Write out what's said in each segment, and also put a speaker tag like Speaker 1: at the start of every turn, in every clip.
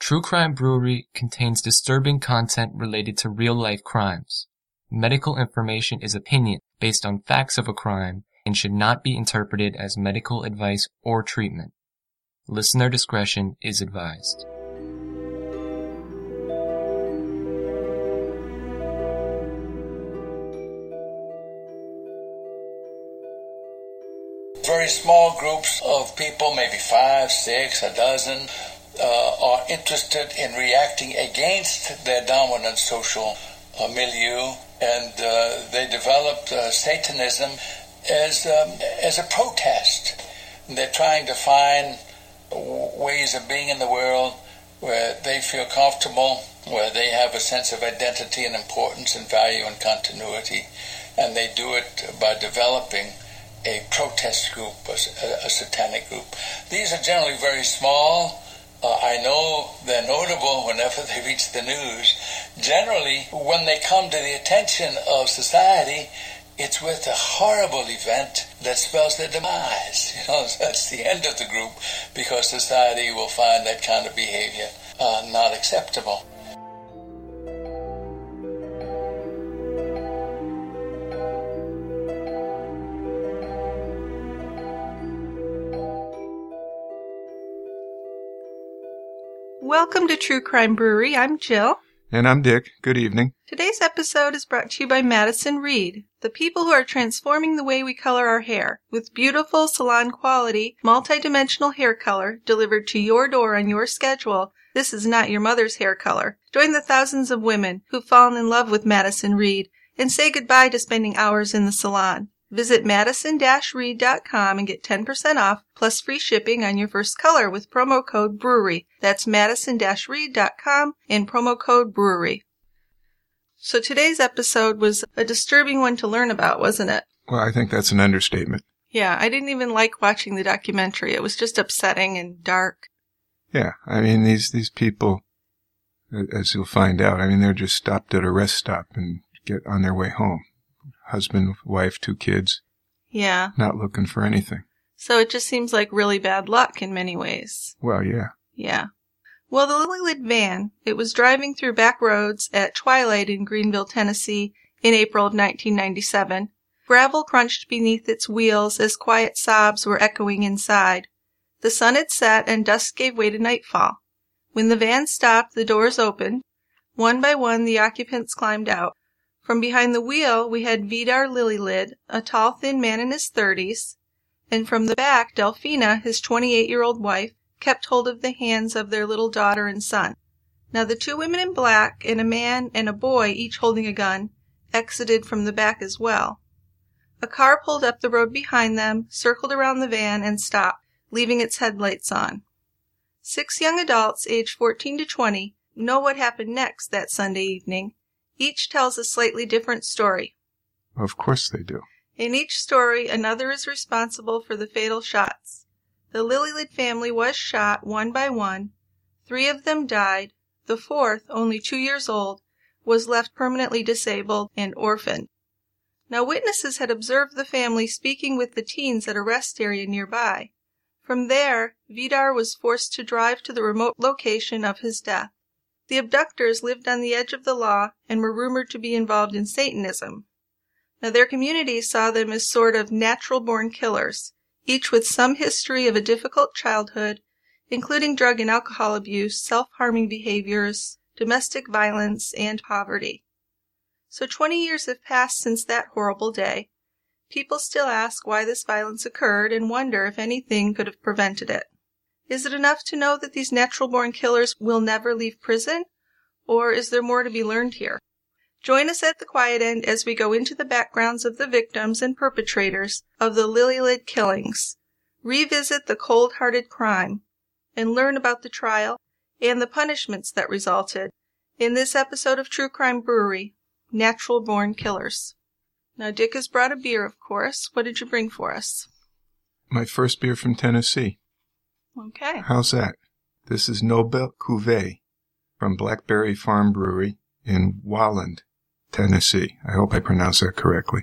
Speaker 1: True Crime Brewery contains disturbing content related to real-life crimes. Medical information is opinion based on facts of a crime and should not be interpreted as medical advice or treatment. Listener discretion is advised.
Speaker 2: Very small groups of people, maybe 5, 6, a dozen, are interested in reacting against their dominant social milieu, and they developed Satanism as a protest. And they're trying to find ways of being in the world where they feel comfortable, where they have a sense of identity and importance and value and continuity, and they do it by developing a protest group, a satanic group. These are generally very small. I know they're notable whenever they reach the news. Generally, when they come to the attention of society, it's with a horrible event that spells their demise. That's the end of the group, because society will find that kind of behavior not acceptable.
Speaker 3: Welcome to True Crime Brewery. I'm Jill.
Speaker 4: And I'm Dick. Good evening.
Speaker 3: Today's episode is brought to you by Madison Reed, the people who are transforming the way we color our hair, with beautiful salon-quality, multi-dimensional hair color delivered to your door on your schedule. This is not your mother's hair color. Join the thousands of women who've fallen in love with Madison Reed and say goodbye to spending hours in the salon. Visit madison-reed.com and get 10% off plus free shipping on your first color with promo code BREWERY. That's madison-reed.com and promo code BREWERY. So today's episode was a disturbing one to learn about, wasn't it?
Speaker 4: Well, I think that's an understatement.
Speaker 3: Yeah, I didn't even like watching the documentary. It was just upsetting and dark.
Speaker 4: Yeah, I mean, these people, as you'll find out, I mean, they're just stopped at a rest stop and get on their way home. Husband, wife, 2 kids.
Speaker 3: Yeah.
Speaker 4: Not looking for anything.
Speaker 3: So it just seems like really bad luck in many ways.
Speaker 4: Well, yeah.
Speaker 3: Yeah. Well, the Lilylid van, it was driving through back roads at twilight in Greenville, Tennessee in April of 1997. Gravel crunched beneath its wheels as quiet sobs were echoing inside. The sun had set and dusk gave way to nightfall. When the van stopped, the doors opened. One by one, the occupants climbed out. From behind the wheel, we had Vidar Lilylid, a tall, thin man in his 30s, and from the back, Delphina, his 28-year-old wife, kept hold of the hands of their little daughter and son. Now the 2 women in black, and a man and a boy, each holding a gun, exited from the back as well. A car pulled up the road behind them, circled around the van, and stopped, leaving its headlights on. 6 young adults, aged 14 to 20, know what happened next that Sunday evening. Each tells a slightly different story.
Speaker 4: Of course they do.
Speaker 3: In each story, another is responsible for the fatal shots. The Lilylid family was shot one by one. 3 of them died. The 4th, only 2 years old, was left permanently disabled and orphaned. Now witnesses had observed the family speaking with the teens at a rest area nearby. From there, Vidar was forced to drive to the remote location of his death. The abductors lived on the edge of the law and were rumored to be involved in Satanism. Now their community saw them as sort of natural-born killers, each with some history of a difficult childhood, including drug and alcohol abuse, self-harming behaviors, domestic violence, and poverty. So 20 years have passed since that horrible day. People still ask why this violence occurred and wonder if anything could have prevented it. Is it enough to know that these natural-born killers will never leave prison? Or is there more to be learned here? Join us at the quiet end as we go into the backgrounds of the victims and perpetrators of the Lilylid killings, revisit the cold-hearted crime, and learn about the trial and the punishments that resulted in this episode of True Crime Brewery, Natural-Born Killers. Now, Dick has brought a beer, of course. What did you bring for us?
Speaker 4: My first beer from Tennessee.
Speaker 3: Okay.
Speaker 4: How's that? This is Noble Cuvée from Blackberry Farm Brewery in Walland, Tennessee. I hope I pronounced that correctly.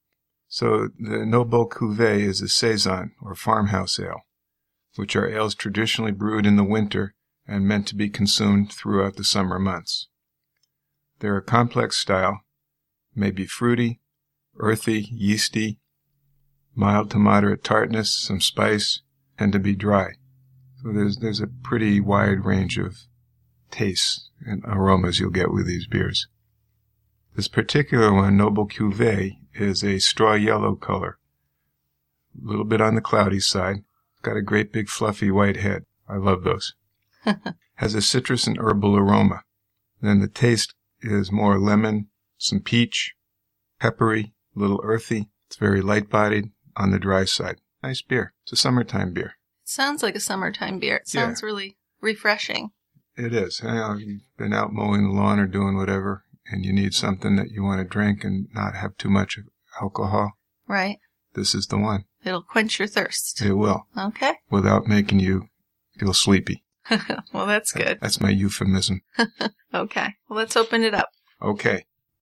Speaker 4: So the Noble Cuvée is a saison, or farmhouse ale, which are ales traditionally brewed in the winter and meant to be consumed throughout the summer months. They're a complex style, may be fruity, earthy, yeasty, mild to moderate tartness, some spice, and to be dry. So there's a pretty wide range of tastes and aromas you'll get with these beers. This particular one, Noble Cuvée, is a straw yellow color. A little bit on the cloudy side. Got a great big fluffy white head. I love those. Has a citrus and herbal aroma. Then the taste is more lemon, some peach, peppery, a little earthy. It's very light-bodied on the dry side. Nice beer. It's a summertime beer.
Speaker 3: It sounds like a summertime beer. It sounds really refreshing.
Speaker 4: It is. You've been out mowing the lawn or doing whatever, and you need something that you want to drink and not have too much alcohol.
Speaker 3: Right.
Speaker 4: This is the one.
Speaker 3: It'll quench your thirst.
Speaker 4: It will.
Speaker 3: Okay.
Speaker 4: Without making you feel sleepy.
Speaker 3: Well, that's good.
Speaker 4: That's my euphemism.
Speaker 3: Okay. Well, let's open it up.
Speaker 4: Okay.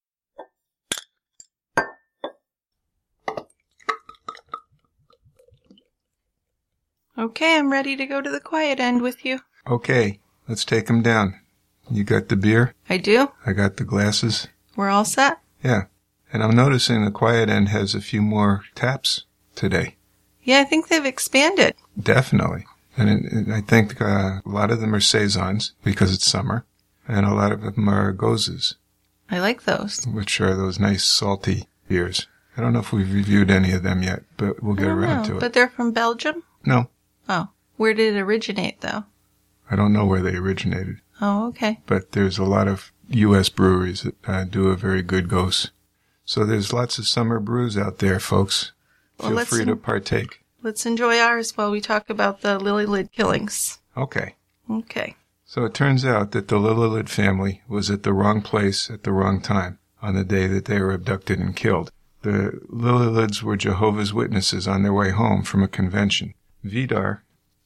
Speaker 3: Okay, I'm ready to go to the quiet end with you.
Speaker 4: Okay, let's take them down. You got the beer?
Speaker 3: I do.
Speaker 4: I got the glasses.
Speaker 3: We're all set?
Speaker 4: Yeah. And I'm noticing the quiet end has a few more taps today.
Speaker 3: Yeah, I think they've expanded.
Speaker 4: Definitely. And I think a lot of them are Saisons because it's summer. And a lot of them are Goses.
Speaker 3: I like those.
Speaker 4: Which are those nice salty beers. I don't know if we've reviewed any of them yet, but we'll get around to it.
Speaker 3: But they're from Belgium?
Speaker 4: No.
Speaker 3: Oh. Where did it originate, though?
Speaker 4: I don't know where they originated.
Speaker 3: Oh, okay.
Speaker 4: But there's a lot of U.S. breweries that do a very good Gose. So there's lots of summer brews out there, folks. Feel free to partake.
Speaker 3: Let's enjoy ours while we talk about the Lily Lid killings.
Speaker 4: Okay.
Speaker 3: Okay.
Speaker 4: So it turns out that the Lillelid family was at the wrong place at the wrong time on the day that they were abducted and killed. The Lillelids were Jehovah's Witnesses on their way home from a convention. Vidar?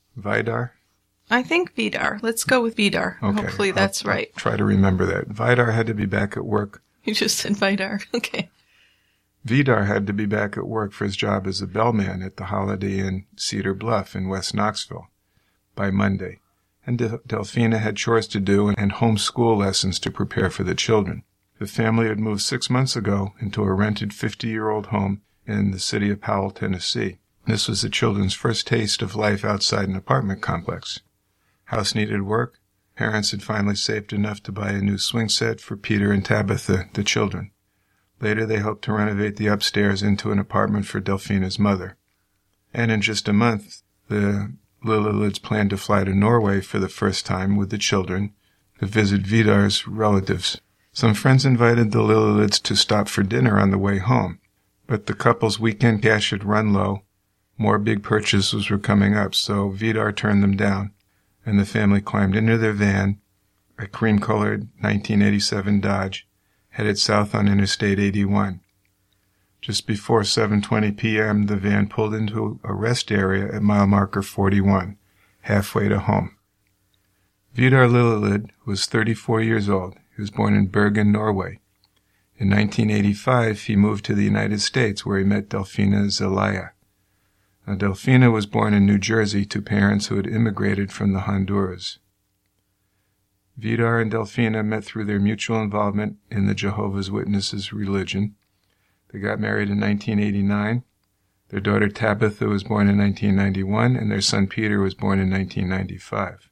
Speaker 3: I think Vidar. Let's go with Vidar.
Speaker 4: Okay.
Speaker 3: Hopefully that's right.
Speaker 4: I'll try to remember that. Vidar had to be back at work.
Speaker 3: You just said Vidar. Okay.
Speaker 4: Vidar had to be back at work for his job as a bellman at the Holiday Inn Cedar Bluff in West Knoxville by Monday. And Delphina had chores to do and home school lessons to prepare for the children. The family had moved 6 months ago into a rented 50-year-old home in the city of Powell, Tennessee. This was the children's first taste of life outside an apartment complex. House needed work. Parents had finally saved enough to buy a new swing set for Peter and Tabitha, the children. Later, they hoped to renovate the upstairs into an apartment for Delphina's mother. And in just a month, the Lillelids planned to fly to Norway for the first time with the children to visit Vidar's relatives. Some friends invited the Lillelids to stop for dinner on the way home, but the couple's weekend cash had run low. More big purchases were coming up, so Vidar turned them down, and the family climbed into their van, a cream-colored 1987 Dodge, headed south on Interstate 81. Just before 7:20 p.m., the van pulled into a rest area at mile marker 41, halfway to home. Vidar Lillelid was 34 years old. He was born in Bergen, Norway. In 1985, he moved to the United States, where he met Delphina Zelaya. Now, Delphina was born in New Jersey to parents who had immigrated from the Honduras. Vidar and Delphina met through their mutual involvement in the Jehovah's Witnesses religion. They got married in 1989. Their daughter Tabitha was born in 1991, and their son Peter was born in 1995.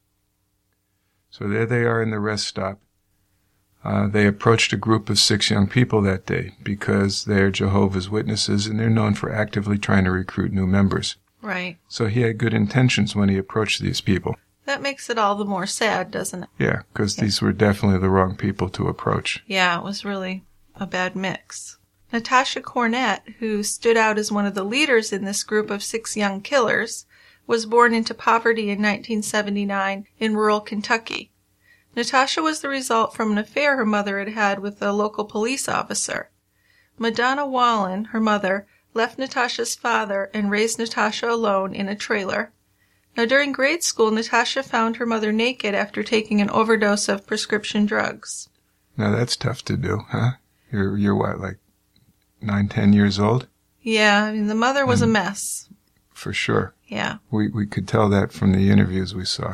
Speaker 4: So there they are in the rest stop. They approached a group of 6 young people that day because they're Jehovah's Witnesses and they're known for actively trying to recruit new members.
Speaker 3: Right.
Speaker 4: So he had good intentions when he approached these people.
Speaker 3: That makes it all the more sad, doesn't it?
Speaker 4: Yeah, because these were definitely the wrong people to approach.
Speaker 3: Yeah, it was really a bad mix. Natasha Cornett, who stood out as one of the leaders in this group of 6 young killers, was born into poverty in 1979 in rural Kentucky. Natasha was the result from an affair her mother had had with a local police officer. Madonna Wallen, her mother, left Natasha's father and raised Natasha alone in a trailer. Now, during grade school, Natasha found her mother naked after taking an overdose of prescription drugs.
Speaker 4: Now, that's tough to do, huh? You're what, like 9, 10 years old?
Speaker 3: Yeah, I mean, the mother was a mess.
Speaker 4: For sure.
Speaker 3: Yeah.
Speaker 4: We could tell that from the interviews we saw.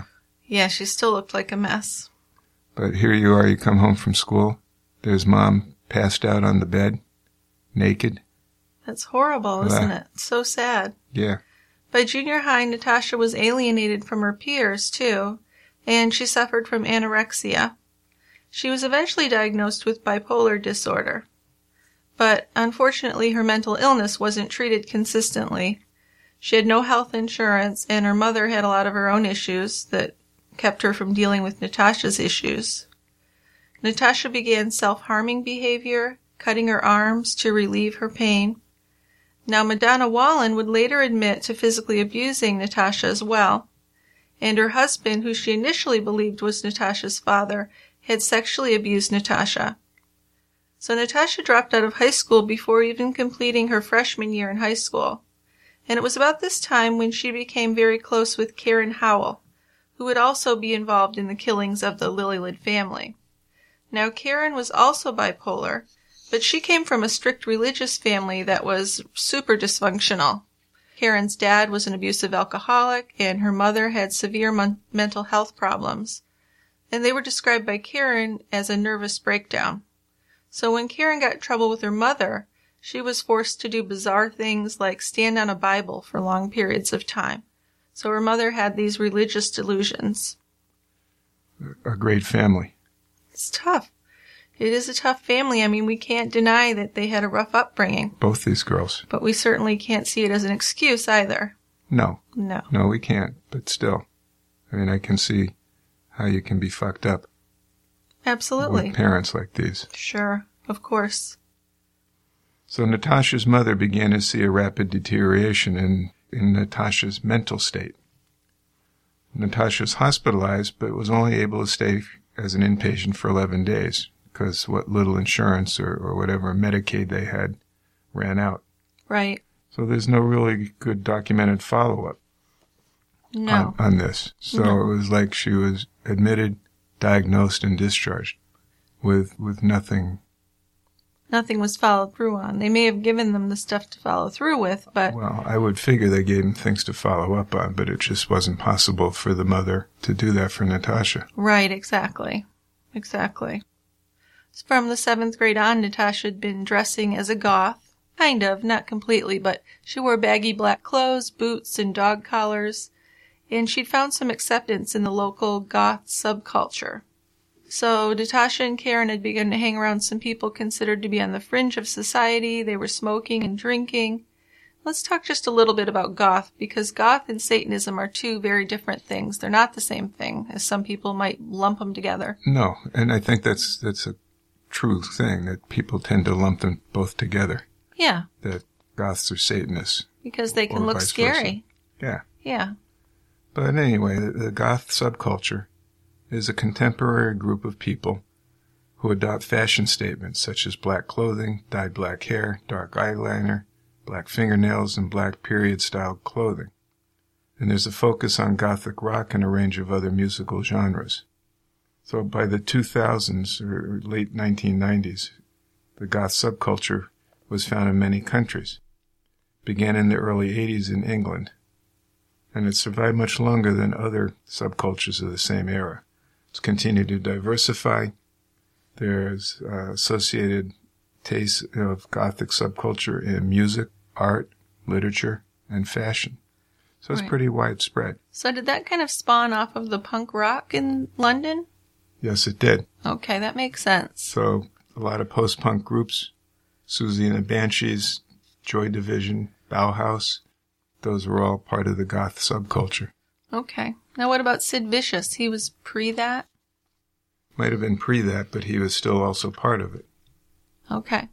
Speaker 3: Yeah, she still looked like a mess.
Speaker 4: But here you are, you come home from school. There's Mom passed out on the bed, naked.
Speaker 3: That's horrible, isn't it? So sad.
Speaker 4: Yeah.
Speaker 3: By junior high, Natasha was alienated from her peers, too, and she suffered from anorexia. She was eventually diagnosed with bipolar disorder. But unfortunately, her mental illness wasn't treated consistently. She had no health insurance, and her mother had a lot of her own issues that kept her from dealing with Natasha's issues. Natasha began self-harming behavior, cutting her arms to relieve her pain. Now, Madonna Wallen would later admit to physically abusing Natasha as well, and her husband, who she initially believed was Natasha's father, had sexually abused Natasha. So Natasha dropped out of high school before even completing her freshman year in high school, and it was about this time when she became very close with Karen Howell, who would also be involved in the killings of the Lillywhite family. Now, Karen was also bipolar, but she came from a strict religious family that was super dysfunctional. Karen's dad was an abusive alcoholic, and her mother had severe mental health problems, and they were described by Karen as a nervous breakdown. So when Karen got in trouble with her mother, she was forced to do bizarre things like stand on a Bible for long periods of time. So her mother had these religious delusions.
Speaker 4: A great family.
Speaker 3: It's tough. It is a tough family. I mean, we can't deny that they had a rough upbringing.
Speaker 4: Both these girls.
Speaker 3: But we certainly can't see it as an excuse either.
Speaker 4: No.
Speaker 3: No.
Speaker 4: No, we can't. But still, I mean, I can see how you can be fucked up.
Speaker 3: Absolutely.
Speaker 4: With parents like these.
Speaker 3: Sure. Of course.
Speaker 4: So Natasha's mother began to see a rapid deterioration in Natasha's mental state. Natasha was hospitalized, but was only able to stay as an inpatient for 11 days because what little insurance or whatever Medicaid they had ran out.
Speaker 3: Right.
Speaker 4: So there's no really good documented follow-up on this. So It was like she was admitted, diagnosed, and discharged with nothing.
Speaker 3: Nothing was followed through on. They may have given them the stuff to follow through with, but...
Speaker 4: Well, I would figure they gave them things to follow up on, but it just wasn't possible for the mother to do that for Natasha.
Speaker 3: Right, exactly. Exactly. From the 7th grade on, Natasha had been dressing as a goth. Kind of, not completely, but she wore baggy black clothes, boots, and dog collars, and she'd found some acceptance in the local goth subculture. So Natasha and Karen had begun to hang around some people considered to be on the fringe of society. They were smoking and drinking. Let's talk just a little bit about goth, because goth and Satanism are two very different things. They're not the same thing, as some people might lump them together.
Speaker 4: No, and I think that's a true thing, that people tend to lump them both together.
Speaker 3: Yeah.
Speaker 4: That goths are Satanists.
Speaker 3: Because they can look scary.
Speaker 4: Yeah.
Speaker 3: Yeah.
Speaker 4: But anyway, the goth subculture is a contemporary group of people who adopt fashion statements such as black clothing, dyed black hair, dark eyeliner, black fingernails, and black period-style clothing. And there's a focus on gothic rock and a range of other musical genres. So by the 2000s or late 1990s, the goth subculture was found in many countries. It began in the early 80s in England, and it survived much longer than other subcultures of the same era. It's continued to diversify. There's associated tastes of Gothic subculture in music, art, literature, and fashion. So it's pretty widespread.
Speaker 3: So did that kind of spawn off of the punk rock in London?
Speaker 4: Yes, it did.
Speaker 3: Okay, that makes sense.
Speaker 4: So a lot of post-punk groups, Susie and the Banshees, Joy Division, Bauhaus, those were all part of the goth subculture.
Speaker 3: Okay. Now what about Sid Vicious? He was pre that?
Speaker 4: Might have been pre that, but he was still also part of it.
Speaker 3: Okay.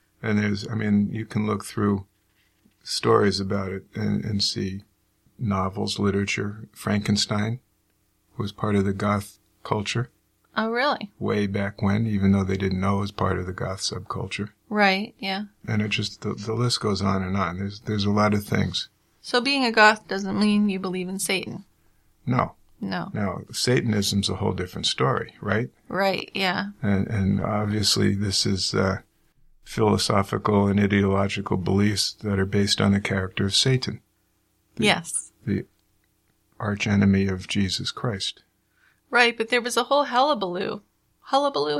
Speaker 4: And you can look through stories about it and see novels, literature. Frankenstein was part of the goth culture.
Speaker 3: Oh, really?
Speaker 4: Way back when, even though they didn't know it was part of the goth subculture.
Speaker 3: Right, yeah.
Speaker 4: And it just, the list goes on and on. There's a lot of things.
Speaker 3: So being a goth doesn't mean you believe in Satan?
Speaker 4: No.
Speaker 3: No.
Speaker 4: Now, Satanism's a whole different story, right?
Speaker 3: Right, yeah.
Speaker 4: And obviously this is philosophical and ideological beliefs that are based on the character of Satan.
Speaker 3: Yes.
Speaker 4: The archenemy of Jesus Christ.
Speaker 3: Right, but there was a whole hullabaloo. Hullabaloo.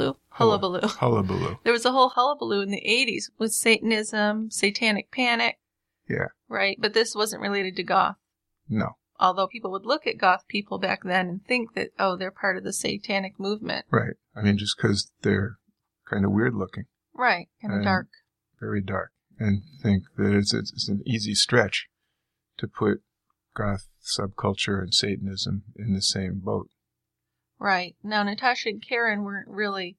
Speaker 4: Hullabaloo.
Speaker 3: There was a whole hullabaloo in the 80s with Satanism, satanic panic.
Speaker 4: Yeah.
Speaker 3: Right, but this wasn't related to goth.
Speaker 4: No.
Speaker 3: Although people would look at goth people back then and think that, oh, they're part of the satanic movement.
Speaker 4: Right. I mean, just because they're kind of weird looking.
Speaker 3: Right, kind of dark.
Speaker 4: Very dark. And think that it's an easy stretch to put goth subculture and Satanism in the same boat.
Speaker 3: Right. Now, Natasha and Karen weren't really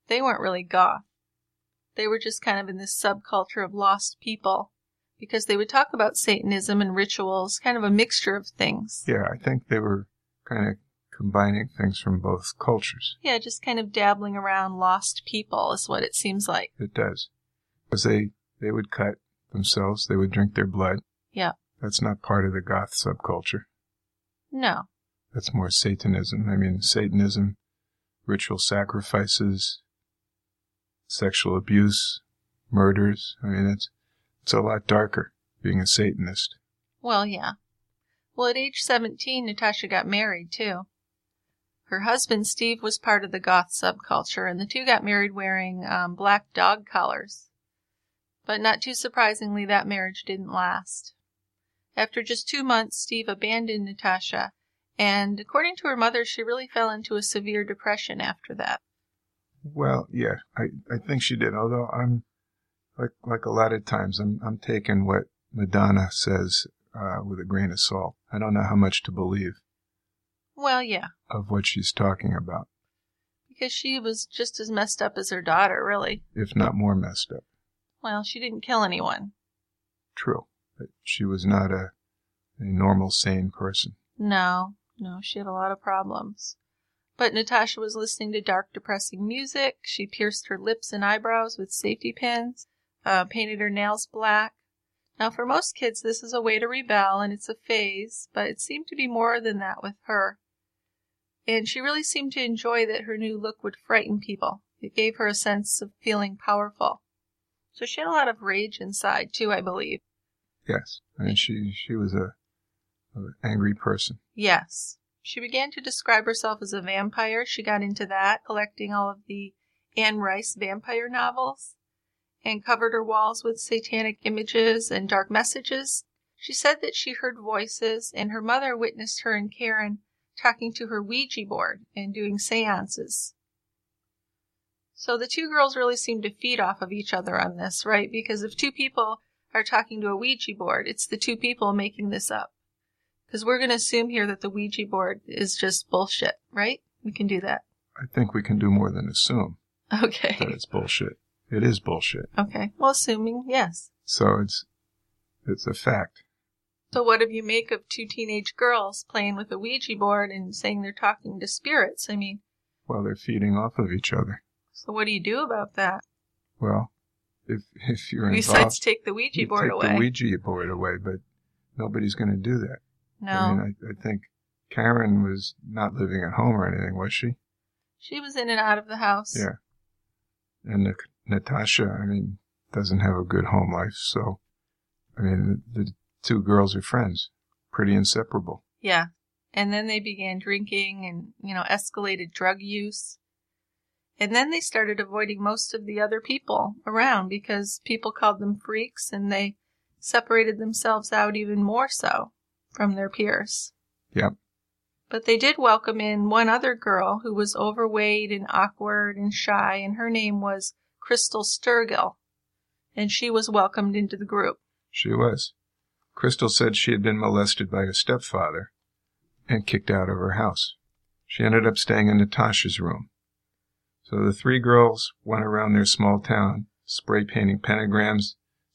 Speaker 3: goth. They were just kind of in this subculture of lost people because they would talk about Satanism and rituals, kind of a mixture of things.
Speaker 4: Yeah, I think they were kind of combining things from both cultures.
Speaker 3: Yeah, just kind of dabbling around lost people is what it seems like.
Speaker 4: It does. Because they would cut themselves, they would drink their blood.
Speaker 3: Yeah.
Speaker 4: That's not part of the goth subculture.
Speaker 3: No.
Speaker 4: That's more Satanism. I mean, Satanism, ritual sacrifices, sexual abuse, murders. I mean, it's a lot darker being a Satanist.
Speaker 3: Well, yeah. Well, at age 17, Natasha got married, too. Her husband, Steve, was part of the goth subculture, and the two got married wearing black dog collars. But not too surprisingly, that marriage didn't last. After just 2 months, Steve abandoned Natasha, and according to her mother, she really fell into a severe depression after that.
Speaker 4: Well, yeah, I think she did, although I'm, like a lot of times, I'm taking what Madonna says with a grain of salt. I don't know how much to believe.
Speaker 3: Well, yeah.
Speaker 4: Of what she's talking about.
Speaker 3: Because she was just as messed up as her daughter, really.
Speaker 4: If not more messed up.
Speaker 3: Well, she didn't kill anyone.
Speaker 4: True. But she was not a normal, sane person.
Speaker 3: No, she had a lot of problems. But Natasha was listening to dark, depressing music. She pierced her lips and eyebrows with safety pins, painted her nails black. Now, for most kids, this is a way to rebel, and it's a phase, but it seemed to be more than that with her. And she really seemed to enjoy that her new look would frighten people. It gave her a sense of feeling powerful. So she had a lot of rage inside, too, I believe.
Speaker 4: Yes. I mean, she was an angry person.
Speaker 3: Yes. She began to describe herself as a vampire. She got into that, collecting all of the Anne Rice vampire novels, and covered her walls with satanic images and dark messages. She said that she heard voices, and her mother witnessed her and Karen talking to her Ouija board and doing seances. So the two girls really seemed to feed off of each other on this, right? Because if two people are talking to a Ouija board, it's the two people making this up. Because we're going to assume here that the Ouija board is just bullshit, right? We can do that.
Speaker 4: I think we can do more than assume.
Speaker 3: Okay.
Speaker 4: That it's bullshit. It is bullshit.
Speaker 3: Okay. Well, assuming, yes.
Speaker 4: So it's a fact.
Speaker 3: So what if you make of two teenage girls playing with a Ouija board and saying they're talking to spirits? I mean...
Speaker 4: Well, they're feeding off of each other.
Speaker 3: So what do you do about that?
Speaker 4: Well, if you're involved...
Speaker 3: Besides take the Ouija board away.
Speaker 4: Take the Ouija board away, but nobody's going to do that.
Speaker 3: No.
Speaker 4: I mean, I think Karen was not living at home or anything, was she?
Speaker 3: She was in and out of the house.
Speaker 4: Yeah. And Natasha, I mean, doesn't have a good home life, so, I mean, the two girls are friends. Pretty inseparable.
Speaker 3: Yeah. And then they began drinking and, escalated drug use. And then they started avoiding most of the other people around because people called them freaks and they separated themselves out even more so from their peers.
Speaker 4: Yep.
Speaker 3: But they did welcome in one other girl who was overweight and awkward and shy, and her name was Crystal Sturgill. And she was welcomed into the group. She
Speaker 4: was. Crystal said she had been molested by her stepfather and kicked out of her house. She ended up staying in Natasha's room. So the three girls went around their small town, spray painting pentagrams,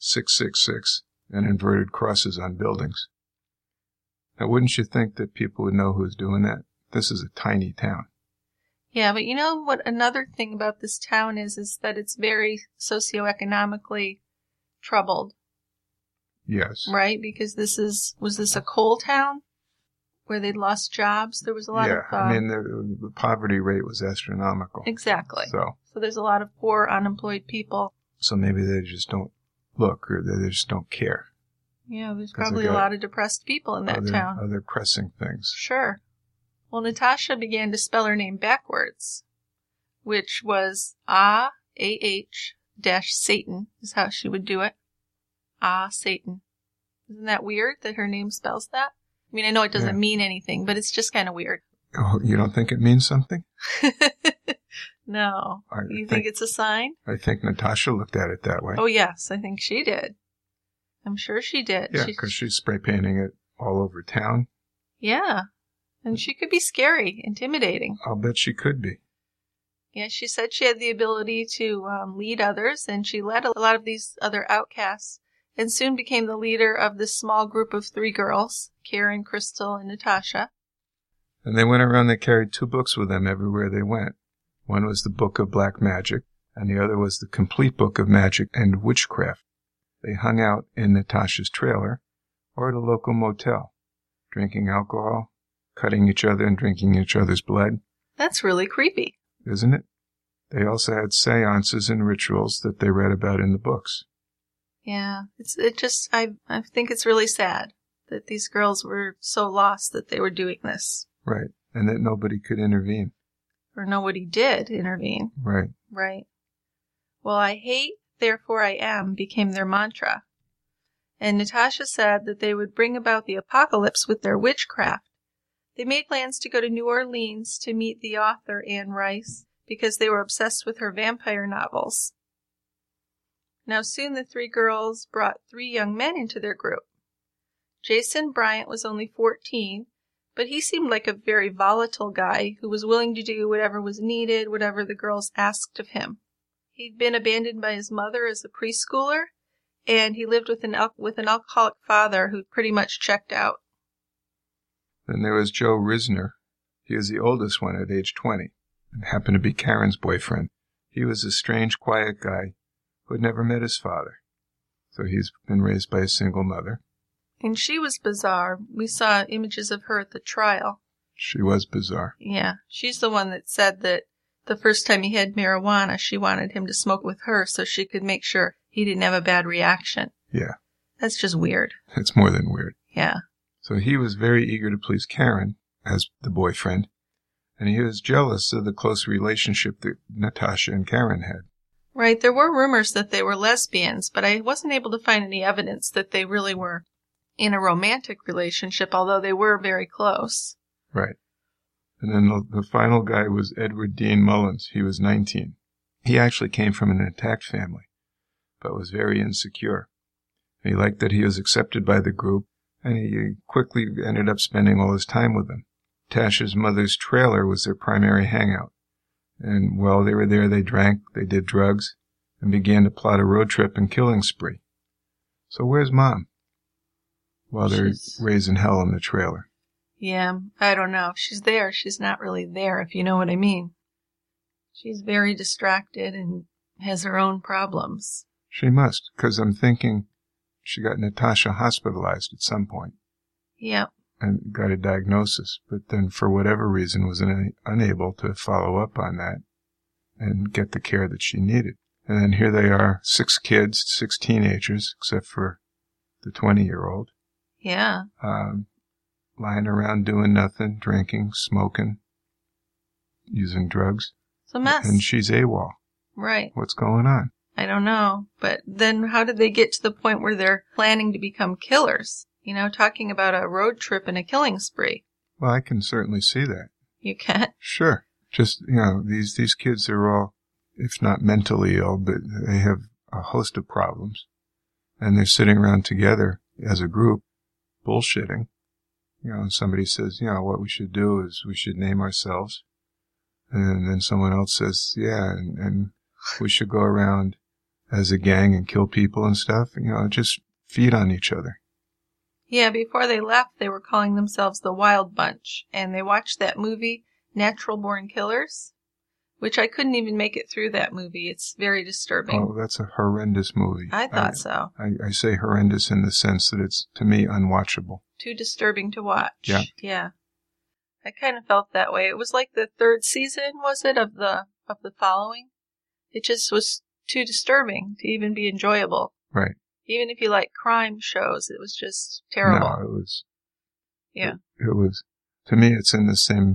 Speaker 4: 666, and inverted crosses on buildings. Now, wouldn't you think that people would know who's doing that? This is a tiny town.
Speaker 3: Yeah, but you know what another thing about this town is that it's very socioeconomically troubled.
Speaker 4: Yes.
Speaker 3: Right? Because was this a coal town where they'd lost jobs? There was a lot of...
Speaker 4: I mean, the poverty rate was astronomical.
Speaker 3: Exactly.
Speaker 4: So
Speaker 3: there's a lot of poor, unemployed people.
Speaker 4: So maybe they just don't look, or they just don't care.
Speaker 3: Yeah, there's probably a lot of depressed people in that town.
Speaker 4: Other pressing things.
Speaker 3: Sure. Well, Natasha began to spell her name backwards, which was A-H-Satan is how she would do it. Satan. Isn't that weird that her name spells that? I mean, I know it doesn't mean anything, but it's just kind of weird.
Speaker 4: Oh, you don't think it means something?
Speaker 3: No. You think it's a sign?
Speaker 4: I think Natasha looked at it that way.
Speaker 3: Oh, yes. I think she did. I'm sure she did.
Speaker 4: Yeah, because she's spray painting it all over town.
Speaker 3: Yeah. And she could be scary, intimidating.
Speaker 4: I'll bet she could be.
Speaker 3: Yeah, she said she had the ability to lead others, and she led a lot of these other outcasts, and soon became the leader of this small group of 3 girls, Karen, Crystal, and Natasha.
Speaker 4: And they went around, they carried 2 books with them everywhere they went. One was the Book of Black Magic, and the other was the Complete Book of Magic and Witchcraft. They hung out in Natasha's trailer or at a local motel, drinking alcohol, cutting each other and drinking each other's blood.
Speaker 3: That's really creepy.
Speaker 4: Isn't it? They also had seances and rituals that they read about in the books.
Speaker 3: Yeah, I think it's really sad that these girls were so lost that they were doing this.
Speaker 4: Right, and that nobody could intervene.
Speaker 3: Or nobody did intervene.
Speaker 4: Right.
Speaker 3: Right. Well, I hate, therefore I am became their mantra. And Natasha said that they would bring about the apocalypse with their witchcraft. They made plans to go to New Orleans to meet the author, Anne Rice, because they were obsessed with her vampire novels. Now soon the 3 girls brought 3 young men into their group. Jason Bryant was only 14, but he seemed like a very volatile guy who was willing to do whatever was needed, whatever the girls asked of him. He'd been abandoned by his mother as a preschooler, and he lived with an alcoholic father who pretty much checked out.
Speaker 4: Then there was Joe Risner. He was the oldest one at age 20 and happened to be Karen's boyfriend. He was a strange, quiet guy who had never met his father. So he's been raised by a single mother.
Speaker 3: And she was bizarre. We saw images of her at the trial.
Speaker 4: She was bizarre.
Speaker 3: Yeah, she's the one that said that the first time he had marijuana, she wanted him to smoke with her so she could make sure he didn't have a bad reaction.
Speaker 4: Yeah.
Speaker 3: That's just weird.
Speaker 4: It's more than weird.
Speaker 3: Yeah.
Speaker 4: So he was very eager to please Karen as the boyfriend, and he was jealous of the close relationship that Natasha and Karen had.
Speaker 3: Right, there were rumors that they were lesbians, but I wasn't able to find any evidence that they really were in a romantic relationship, although they were very close.
Speaker 4: Right. And then the final guy was Edward Dean Mullins. He was 19. He actually came from an intact family, but was very insecure. He liked that he was accepted by the group, and he quickly ended up spending all his time with them. Tasha's mother's trailer was their primary hangout. And while they were there, they drank, they did drugs, and began to plot a road trip and killing spree. So where's Mom? While they're raising hell in the trailer.
Speaker 3: Yeah, I don't know. She's there. She's not really there, if you know what I mean. She's very distracted and has her own problems.
Speaker 4: She must, because I'm thinking she got Natasha hospitalized at some point.
Speaker 3: Yep.
Speaker 4: And got a diagnosis, but then for whatever reason was unable to follow up on that and get the care that she needed. And then here they are, 6 kids, 6 teenagers, except for the 20-year-old.
Speaker 3: Yeah.
Speaker 4: Lying around doing nothing, drinking, smoking, using drugs.
Speaker 3: It's a mess.
Speaker 4: And she's AWOL.
Speaker 3: Right.
Speaker 4: What's going on?
Speaker 3: I don't know. But then how did they get to the point where they're planning to become killers? You know, talking about a road trip and a killing spree.
Speaker 4: Well, I can certainly see that.
Speaker 3: You can?
Speaker 4: Sure. Just, these kids are all, if not mentally ill, but they have a host of problems. And they're sitting around together as a group, bullshitting. Somebody says, what we should do is we should name ourselves. And then someone else says, yeah, and we should go around as a gang and kill people and stuff. Just feed on each other.
Speaker 3: Yeah, before they left, they were calling themselves the Wild Bunch, and they watched that movie, Natural Born Killers, which I couldn't even make it through that movie. It's very disturbing.
Speaker 4: Oh, that's a horrendous movie.
Speaker 3: I thought so.
Speaker 4: I say horrendous in the sense that it's, to me, unwatchable.
Speaker 3: Too disturbing to watch.
Speaker 4: Yeah.
Speaker 3: Yeah. I kind of felt that way. It was like the 3rd season, was it, of the following? It just was too disturbing to even be enjoyable.
Speaker 4: Right.
Speaker 3: Even if you like crime shows, it was just terrible.
Speaker 4: No, it was.
Speaker 3: Yeah.
Speaker 4: It was. To me, it's in the same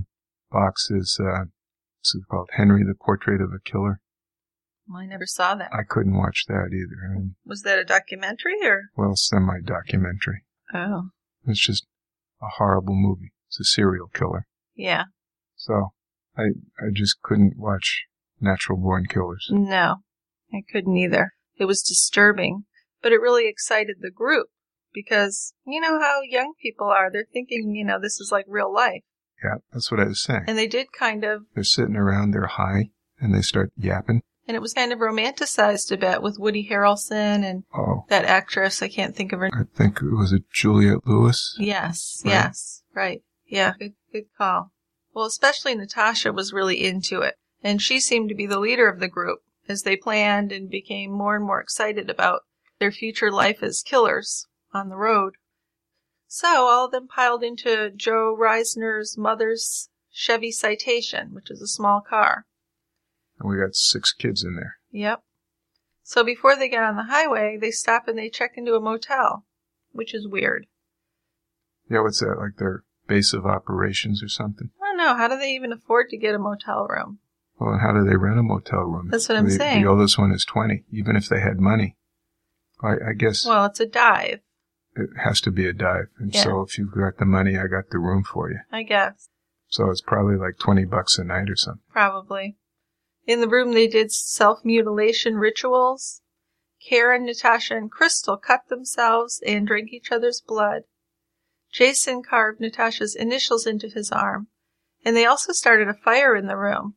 Speaker 4: box is what's it called? Henry, the Portrait of a Killer.
Speaker 3: I never saw that.
Speaker 4: I couldn't watch that either. I mean,
Speaker 3: Was that a documentary or?
Speaker 4: well, semi-documentary.
Speaker 3: Oh.
Speaker 4: It's just a horrible movie. It's a serial killer.
Speaker 3: Yeah.
Speaker 4: So I just couldn't watch Natural Born Killers.
Speaker 3: No, I couldn't either. It was disturbing, but it really excited the group because you know how young people are. They're thinking, this is like real life.
Speaker 4: Yeah, that's what I was saying.
Speaker 3: And they did kind of.
Speaker 4: They're sitting around, they're high, and they start yapping.
Speaker 3: And it was kind of romanticized a bit with Woody Harrelson and that actress. I can't think of her.
Speaker 4: I think it was a Juliette Lewis.
Speaker 3: Yes,
Speaker 4: right?
Speaker 3: yes, right. Yeah, good call. Well, especially Natasha was really into it. And she seemed to be the leader of the group as they planned and became more and more excited about their future life as killers on the road. So all of them piled into Joe Reisner's mother's Chevy Citation, which is a small car.
Speaker 4: And we got 6 kids in there.
Speaker 3: Yep. So before they get on the highway, they stop and they check into a motel, which is weird.
Speaker 4: Yeah, what's that, like their base of operations or something?
Speaker 3: I don't know. How do they even afford to get a motel room?
Speaker 4: Well, and how do they rent a motel room?
Speaker 3: That's what I'm saying.
Speaker 4: The oldest one is 20, even if they had money. I guess...
Speaker 3: Well, it's a dive.
Speaker 4: It has to be a dive. And
Speaker 3: Yeah.
Speaker 4: so if you've got the money, I got the room for you.
Speaker 3: I guess.
Speaker 4: So it's probably like $20 a night or something.
Speaker 3: Probably. In the room, they did self-mutilation rituals. Karen, Natasha, and Crystal cut themselves and drank each other's blood. Jason carved Natasha's initials into his arm. And they also started a fire in the room.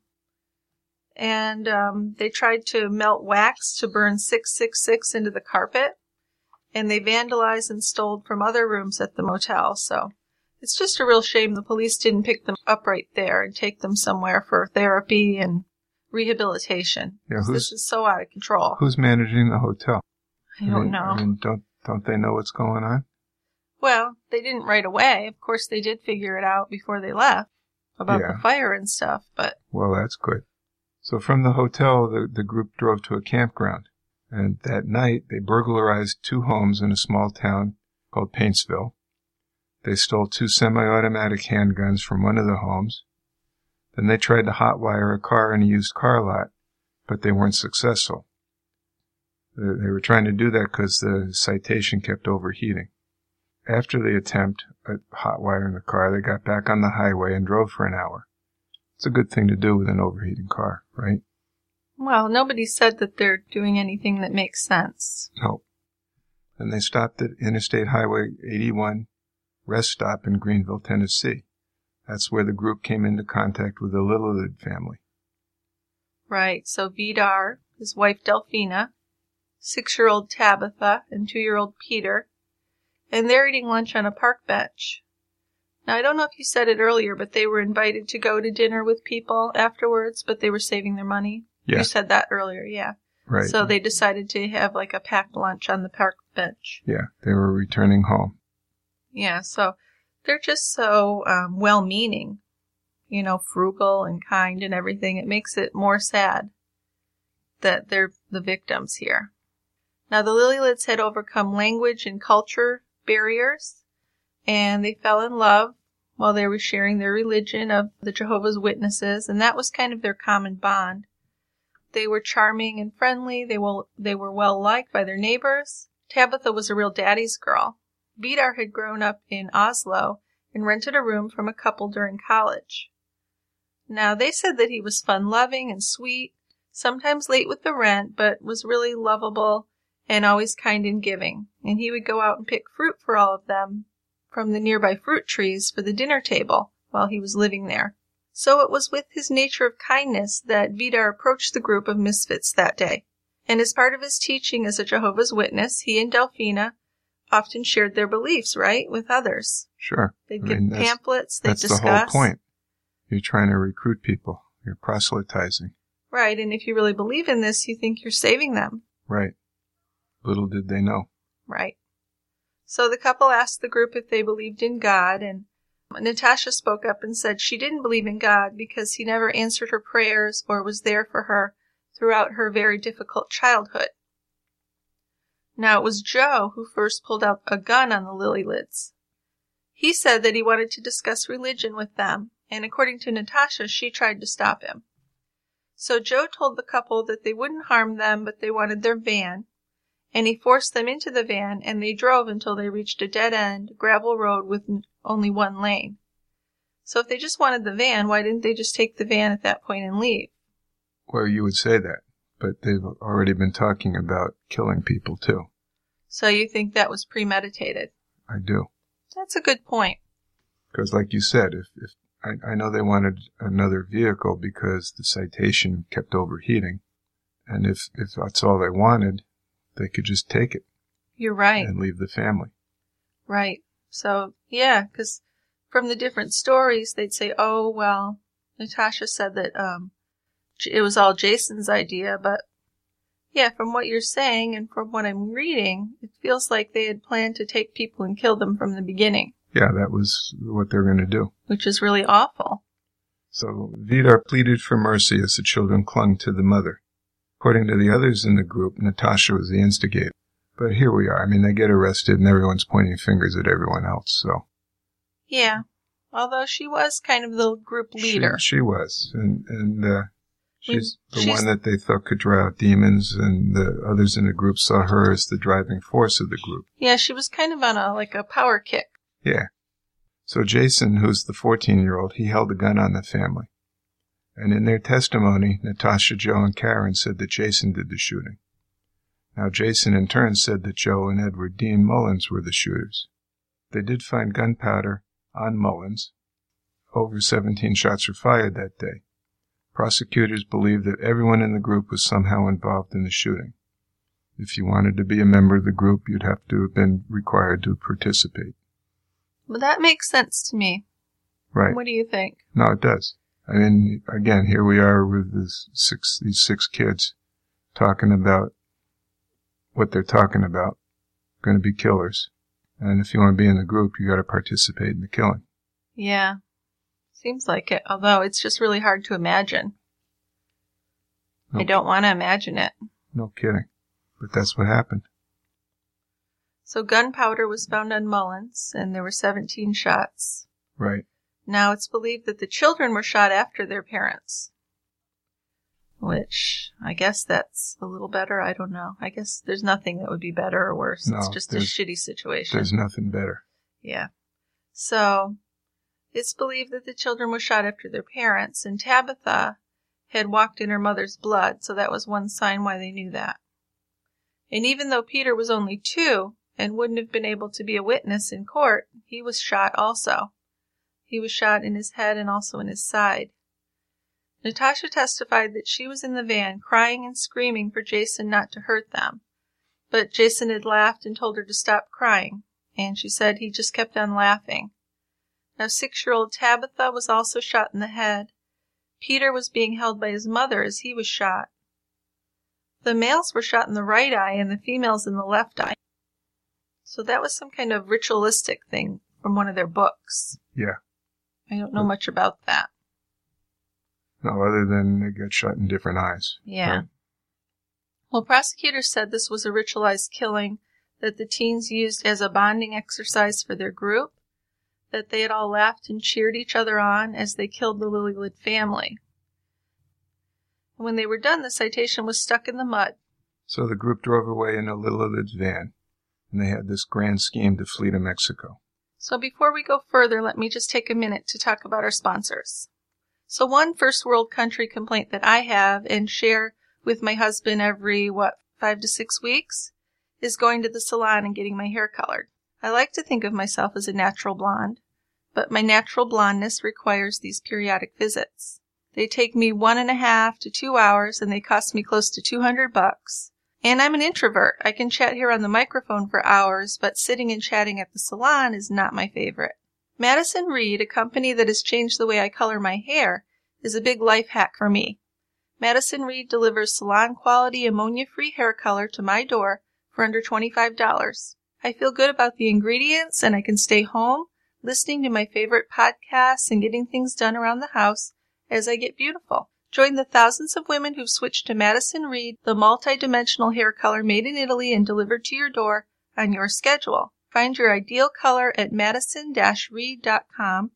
Speaker 3: And they tried to melt wax to burn 666 into the carpet. And they vandalized and stole from other rooms at the motel. So it's just a real shame the police didn't pick them up right there and take them somewhere for therapy and rehabilitation.
Speaker 4: Yeah,
Speaker 3: This is so out of control.
Speaker 4: Who's managing the hotel?
Speaker 3: I don't know.
Speaker 4: I mean, don't they know what's going on?
Speaker 3: Well, they didn't right away. Of course, they did figure it out before they left about
Speaker 4: Yeah.
Speaker 3: the fire and stuff, but...
Speaker 4: Well, that's good. So from the hotel, the group drove to a campground. And that night, they burglarized 2 homes in a small town called Paintsville. They stole 2 semi-automatic handguns from one of the homes. Then they tried to hotwire a car in a used car lot, but they weren't successful. They were trying to do that because the Citation kept overheating. After the attempt at hotwiring the car, they got back on the highway and drove for an hour. It's a good thing to do with an overheating car, right?
Speaker 3: Well, nobody said that they're doing anything that makes sense.
Speaker 4: No. Then they stopped at Interstate Highway 81 rest stop in Greenville, Tennessee. That's where the group came into contact with the Lillard family.
Speaker 3: Right, so Vidar, his wife Delphina, 6-year-old Tabitha, and 2-year-old Peter, and they're eating lunch on a park bench. Now, I don't know if you said it earlier, but they were invited to go to dinner with people afterwards, but they were saving their money.
Speaker 4: Yeah.
Speaker 3: You said that earlier, yeah.
Speaker 4: Right.
Speaker 3: So they decided to have like a packed lunch on the park bench.
Speaker 4: Yeah, they were returning home.
Speaker 3: Yeah, so they're just so well-meaning, frugal and kind and everything. It makes it more sad that they're the victims here. Now, the Lillylids had overcome language and culture barriers, and they fell in love while they were sharing their religion of the Jehovah's Witnesses, and that was kind of their common bond. They were charming and friendly. They were well-liked by their neighbors. Tabitha was a real daddy's girl. Vidar had grown up in Oslo and rented a room from a couple during college. Now, they said that he was fun-loving and sweet, sometimes late with the rent, but was really lovable and always kind and giving. And he would go out and pick fruit for all of them from the nearby fruit trees for the dinner table while he was living there. So it was with his nature of kindness that Vidar approached the group of misfits that day. And as part of his teaching as a Jehovah's Witness, he and Delphina often shared their beliefs, right, with others.
Speaker 4: Sure.
Speaker 3: They'd give pamphlets, they'd discuss.
Speaker 4: That's the whole point. You're trying to recruit people. You're proselytizing.
Speaker 3: Right, and if you really believe in this, you think you're saving them.
Speaker 4: Right. Little did they know.
Speaker 3: Right. So the couple asked the group if they believed in God, and Natasha spoke up and said she didn't believe in God because he never answered her prayers or was there for her throughout her very difficult childhood. Now, it was Joe who first pulled out a gun on the Lillylids. He said that he wanted to discuss religion with them and according to Natasha, she tried to stop him. So Joe told the couple that they wouldn't harm them, but they wanted their van, and he forced them into the van, and they drove until they reached a dead-end gravel road with only one lane. So if they just wanted the van, why didn't they just take the van at that point and leave?
Speaker 4: Well, you would say that, but they've already been talking about killing people, too.
Speaker 3: So you think that was premeditated?
Speaker 4: I do.
Speaker 3: That's a good point.
Speaker 4: Because like you said, if I know they wanted another vehicle because the Citation kept overheating, and if that's all they wanted, they could just take it.
Speaker 3: You're right.
Speaker 4: And leave the family.
Speaker 3: Right. So, yeah, because from the different stories, they'd say, oh, well, Natasha said that it was all Jason's idea, but yeah, from what you're saying and from what I'm reading, it feels like they had planned to take people and kill them from the beginning.
Speaker 4: Yeah, that was what they were going to do.
Speaker 3: Which is really awful.
Speaker 4: So Vidar pleaded for mercy as the children clung to the mother. According to the others in the group, Natasha was the instigator. But here we are. I mean, they get arrested and everyone's pointing fingers at everyone else, so.
Speaker 3: Yeah, although she was kind of the group leader.
Speaker 4: She was. And she's the one that they thought could draw out demons, and the others in the group saw her as the driving force of the group.
Speaker 3: Yeah, she was kind of on a power kick.
Speaker 4: Yeah. So Jason, who's the 14-year-old, he held a gun on the family. And in their testimony, Natasha, Joe, and Karen said that Jason did the shooting. Now, Jason in turn said that Joe and Edward Dean Mullins were the shooters. They did find gunpowder on Mullins. Over 17 shots were fired that day. Prosecutors believe that everyone in the group was somehow involved in the shooting. If you wanted to be a member of the group, you'd have to have been required to participate.
Speaker 3: Well, that makes sense to me.
Speaker 4: Right.
Speaker 3: What do you think?
Speaker 4: No, it does. I mean, again, here we are with these six kids talking about what they're talking about. Going to be killers. And if you want to be in the group, you got to participate in the killing.
Speaker 3: Yeah. Seems like it, although it's just really hard to imagine. Nope. I don't want to imagine it.
Speaker 4: No kidding. But that's what happened.
Speaker 3: So gunpowder was found on Mullins, and there were 17 shots.
Speaker 4: Right.
Speaker 3: Now it's believed that the children were shot after their parents. Which, I guess that's a little better. I don't know. I guess there's nothing that would be better or worse.
Speaker 4: No,
Speaker 3: it's just a shitty situation.
Speaker 4: There's nothing better.
Speaker 3: Yeah. So, it's believed that the children were shot after their parents, and Tabitha had walked in her mother's blood, so that was one sign why they knew that. And even though Peter was only 2 and wouldn't have been able to be a witness in court, he was shot also. He was shot in his head and also in his side. Natasha testified that she was in the van crying and screaming for Jason not to hurt them, but Jason had laughed and told her to stop crying, and she said he just kept on laughing. Now 6-year-old Tabitha was also shot in the head. Peter was being held by his mother as he was shot. The males were shot in the right eye and the females in the left eye. So that was some kind of ritualistic thing from one of their books.
Speaker 4: Yeah.
Speaker 3: I don't know much about that.
Speaker 4: No, other than they got shot in different eyes.
Speaker 3: Yeah.
Speaker 4: Right?
Speaker 3: Well, prosecutors said this was a ritualized killing that the teens used as a bonding exercise for their group, that they had all laughed and cheered each other on as they killed the Lillywhite family. And when they were done, the Citation was stuck in the mud.
Speaker 4: So the group drove away in a Lillywhite's van, and they had this grand scheme to flee to Mexico.
Speaker 3: So before we go further, let me just take a minute to talk about our sponsors. So one first world country complaint that I have and share with my husband every, 5 to 6 weeks, is going to the salon and getting my hair colored. I like to think of myself as a natural blonde, but my natural blondness requires these periodic visits. They take me 1.5 to 2 hours, and they cost me close to $200. And I'm an introvert. I can chat here on the microphone for hours, but sitting and chatting at the salon is not my favorite. Madison Reed, a company that has changed the way I color my hair, is a big life hack for me. Madison Reed delivers salon-quality, ammonia-free hair color to my door for under $25. I feel good about the ingredients, and I can stay home, listening to my favorite podcasts and getting things done around the house as I get beautiful. Join the thousands of women who've switched to Madison Reed, the multi-dimensional hair color made in Italy and delivered to your door on your schedule. Find your ideal color at madison-reed.com.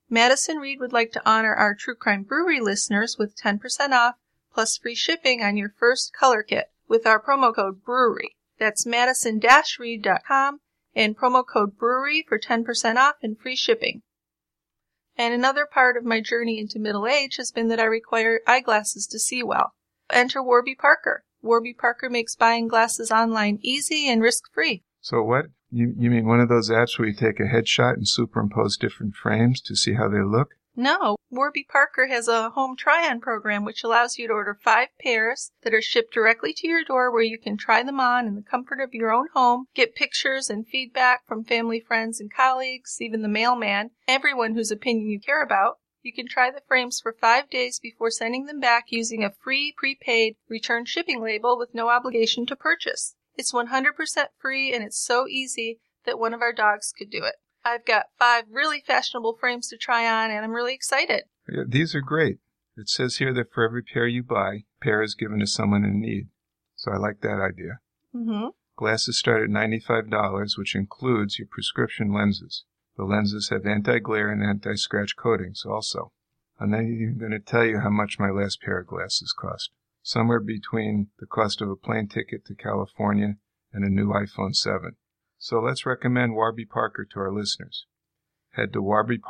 Speaker 3: Madison Reed would like to honor our True Crime Brewery listeners with 10% off plus free shipping on your first color kit with our promo code BREWERY. That's madison-reed.com and promo code BREWERY for 10% off and free shipping. And another part of my journey into middle age has been that I require eyeglasses to see well. Enter Warby Parker. Warby Parker makes buying glasses online easy and risk-free.
Speaker 4: So what? You mean one of those apps where you take a headshot and superimpose different frames to see how they look?
Speaker 3: No, Warby Parker has a home try-on program which allows you to order 5 pairs that are shipped directly to your door where you can try them on in the comfort of your own home, get pictures and feedback from family, friends, and colleagues, even the mailman, everyone whose opinion you care about. You can try the frames for 5 days before sending them back using a free prepaid return shipping label with no obligation to purchase. It's 100% free and it's so easy that one of our dogs could do it. I've got 5 really fashionable frames to try on, and I'm really excited.
Speaker 4: Yeah, these are great. It says here that for every pair you buy, a pair is given to someone in need. So I like that idea.
Speaker 3: Mm-hmm.
Speaker 4: Glasses start at $95, which includes your prescription lenses. The lenses have anti-glare and anti-scratch coatings also. I'm not even going to tell you how much my last pair of glasses cost. Somewhere between the cost of a plane ticket to California and a new iPhone 7. So let's recommend Warby Parker to our listeners. Head to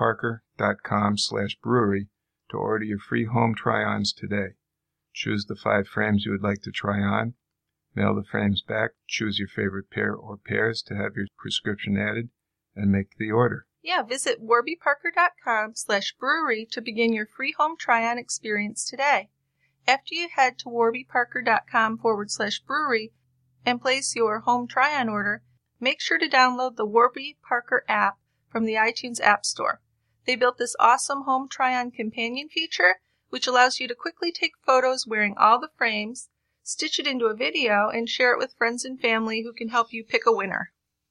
Speaker 4: warbyparker.com/brewery to order your free home try-ons today. Choose the 5 frames you would like to try on. Mail the frames back. Choose your favorite pair or pairs to have your prescription added and make the order.
Speaker 3: Yeah, visit warbyparker.com/brewery to begin your free home try-on experience today. After you head to warbyparker.com/brewery and place your home try-on order, make sure to download the Warby Parker app from the iTunes App Store. They built this awesome home try-on companion feature, which allows you to quickly take photos wearing all the frames, stitch it into a video, and share it with friends and family who can help you pick a winner.